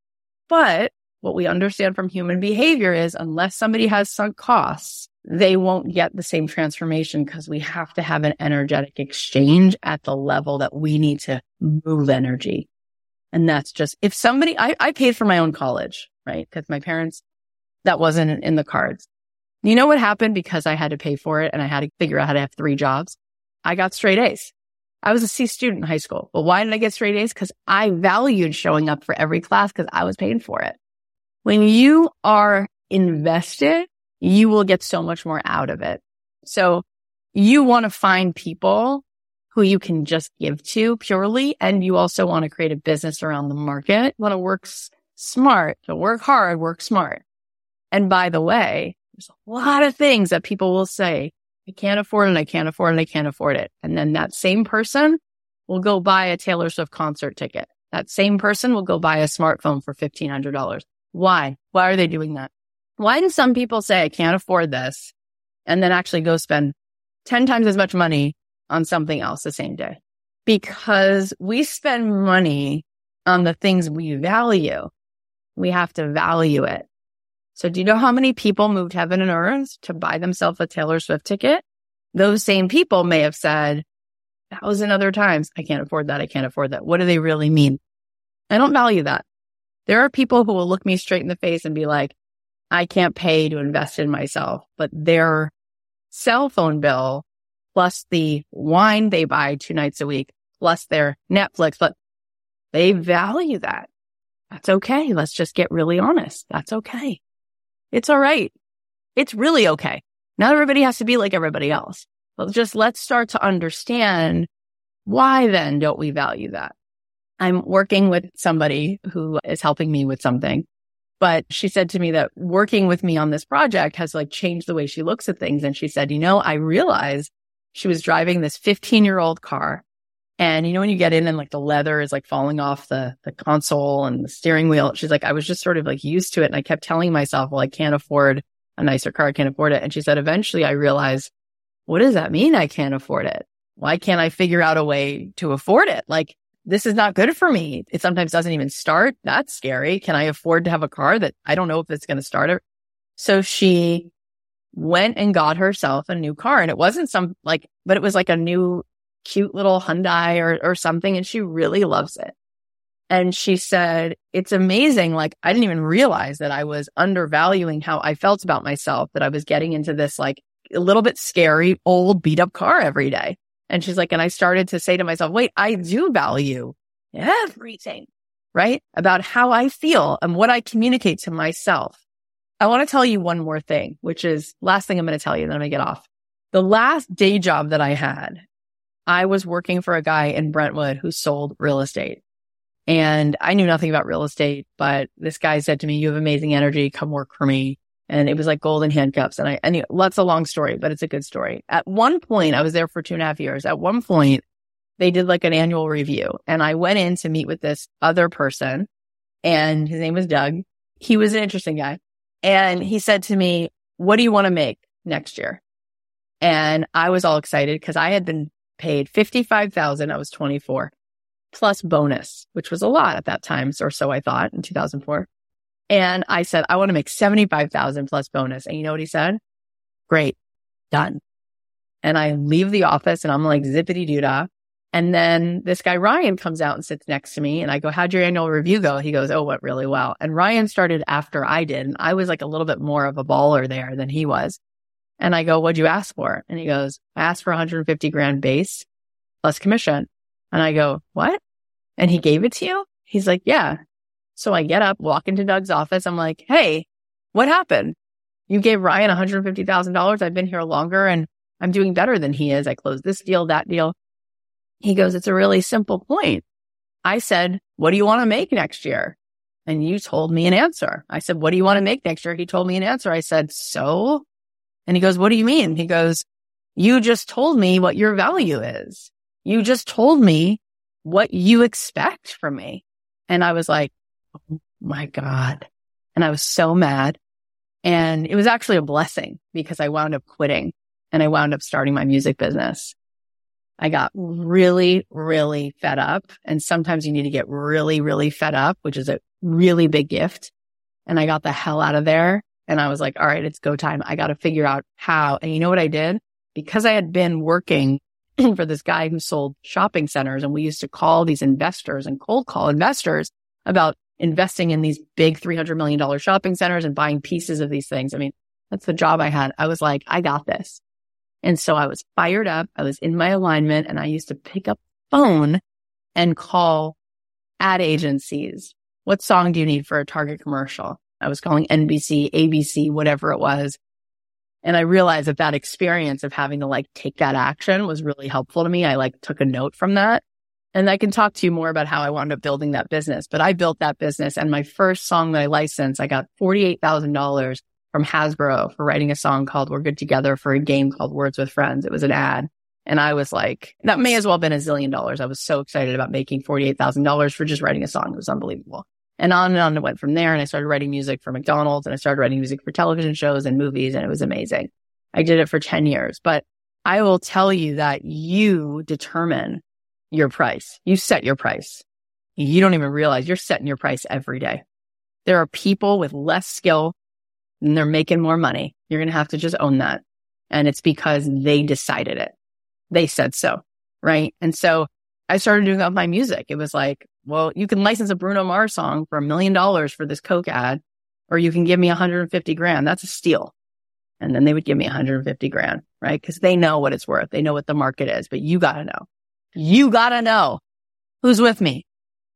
But what we understand from human behavior is unless somebody has sunk costs, they won't get the same transformation, because we have to have an energetic exchange at the level that we need to move energy. And that's just, if somebody, I, I paid for my own college. right? Because my parents, that wasn't in the cards. You know what happened because I had to pay for it and I had to figure out how to have three jobs? I got straight A's. I was a C student in high school. But why did I get straight A's? Because I valued showing up for every class because I was paying for it. When you are invested, you will get so much more out of it. So you want to find people who you can just give to purely. And you also want to create a business around the market. You want to work s- smart. So work hard, work smart. And by the way, there's a lot of things that people will say, I can't afford it, I can't afford it, I can't afford it. And then that same person will go buy a Taylor Swift concert ticket. That same person will go buy a smartphone for fifteen hundred dollars. Why? Why are they doing that? Why do some people say, I can't afford this, and then actually go spend ten times as much money on something else the same day? Because we spend money on the things we value. We have to value it. So do you know how many people moved heaven and earth to buy themselves a Taylor Swift ticket? Those same people may have said a thousand other times, I can't afford that. I can't afford that. What do they really mean? I don't value that. There are people who will look me straight in the face and be like, I can't pay to invest in myself, but their cell phone bill plus the wine they buy two nights a week, plus their Netflix, but they value that. That's okay. Let's just get really honest. That's okay. It's all right. It's really okay. Not everybody has to be like everybody else. But just let's start to understand why then don't we value that? I'm working with somebody who is helping me with something, but she said to me that working with me on this project has like changed the way she looks at things. And she said, you know, I realized she was driving this fifteen year old car. And you know, when you get in and like the leather is like falling off the, the console and the steering wheel, she's like, I was just sort of like used to it. And I kept telling myself, well, I can't afford a nicer car. I can't afford it. And she said, eventually I realized, what does that mean? I can't afford it. Why can't I figure out a way to afford it? Like, this is not good for me. It sometimes doesn't even start. That's scary. Can I afford to have a car that I don't know if it's going to start it? So she went and got herself a new car, and it wasn't some like, but it was like a new cute little Hyundai or, or something. And she really loves it. And she said, it's amazing. Like, I didn't even realize that I was undervaluing how I felt about myself, that I was getting into this like a little bit scary, old beat up car every day. And she's like, and I started to say to myself, wait, I do value everything, right? About how I feel and what I communicate to myself. I want to tell you one more thing, which is last thing I'm going to tell you, then I'm going to get off. The last day job that I had, I was working for a guy in Brentwood who sold real estate. And I knew nothing about real estate, but this guy said to me, you have amazing energy. Come work for me. And it was like golden handcuffs. And I, and that's a long story, but it's a good story. At one point, I was there for two and a half years. At one point, they did like an annual review, and I went in to meet with this other person, and his name was Doug. He was an interesting guy. And he said to me, what do you want to make next year? And I was all excited because I had been paid fifty-five thousand dollars. I was twenty-four plus bonus, which was a lot at that time. Or so I thought in two thousand four. And I said, I want to make seventy-five thousand plus bonus. And you know what he said? Great. Done. And I leave the office and I'm like zippity doo dah. And then this guy, Ryan, comes out and sits next to me. And I go, how'd your annual review go? He goes, oh, it went really well. And Ryan started after I did. And I was like a little bit more of a baller there than he was. And I go, what'd you ask for? And he goes, I asked for one hundred fifty grand base plus commission. And I go, what? And he gave it to you? He's like, yeah. So I get up, walk into Doug's office. I'm like, hey, what happened? You gave Ryan one hundred fifty thousand dollars. I've been here longer and I'm doing better than he is. I closed this deal, that deal. He goes, it's a really simple point. I said, what do you want to make next year? And you told me an answer. I said, what do you want to make next year? He told me an answer. I said, so? And he goes, what do you mean? He goes, you just told me what your value is. You just told me what you expect from me. And I was like, oh my God. And I was so mad. And it was actually a blessing because I wound up quitting and I wound up starting my music business. I got really, really fed up. And sometimes you need to get really, really fed up, which is a really big gift. And I got the hell out of there. And I was like, all right, it's go time. I got to figure out how. And you know what I did? Because I had been working for this guy who sold shopping centers, and we used to call these investors and cold call investors about investing in these big three hundred million dollars shopping centers and buying pieces of these things. I mean, that's the job I had. I was like, I got this. And so I was fired up. I was in my alignment, and I used to pick up the phone and call ad agencies. What song do you need for a Target commercial? I was calling N B C, A B C, whatever it was. And I realized that that experience of having to like take that action was really helpful to me. I like took a note from that. And I can talk to you more about how I wound up building that business. But I built that business, and my first song that I licensed, I got forty-eight thousand dollars from Hasbro for writing a song called We're Good Together for a game called Words with Friends. It was an ad. And I was like, that may as well have been a zillion dollars. I was so excited about making forty-eight thousand dollars for just writing a song. It was unbelievable. And on and on it went from there. And I started writing music for McDonald's, and I started writing music for television shows and movies. And it was amazing. I did it for ten years. But I will tell you that you determine your price. You set your price. You don't even realize you're setting your price every day. There are people with less skill and they're making more money. You're going to have to just own that. And it's because they decided it. They said so. Right. And so I started doing up my music. It was like, well, you can license a Bruno Mars song for a million dollars for this Coke ad, or you can give me one hundred fifty grand. That's a steal. And then they would give me one hundred fifty grand, right? Because they know what it's worth. They know what the market is, but you got to know. You got to know who's with me.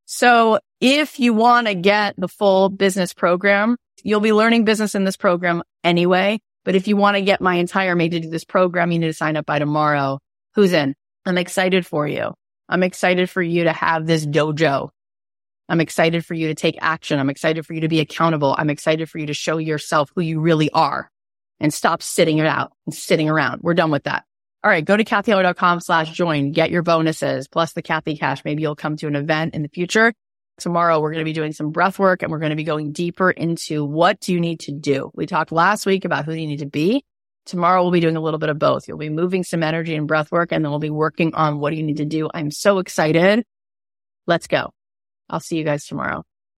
So if you want to get the full business program, you'll be learning business in this program anyway. But if you want to get my entire Made to Do This program, you need to sign up by tomorrow. Who's in? I'm excited for you. I'm excited for you to have this dojo. I'm excited for you to take action. I'm excited for you to be accountable. I'm excited for you to show yourself who you really are and stop sitting it out and sitting around. We're done with that. All right, go to kathyheller.com slash join. Get your bonuses plus the Kathy Cash. Maybe you'll come to an event in the future. Tomorrow, we're going to be doing some breath work, and we're going to be going deeper into what do you need to do. We talked last week about who you need to be. Tomorrow, we'll be doing a little bit of both. You'll be moving some energy and breath work, and then we'll be working on what do you need to do. I'm so excited. Let's go. I'll see you guys tomorrow.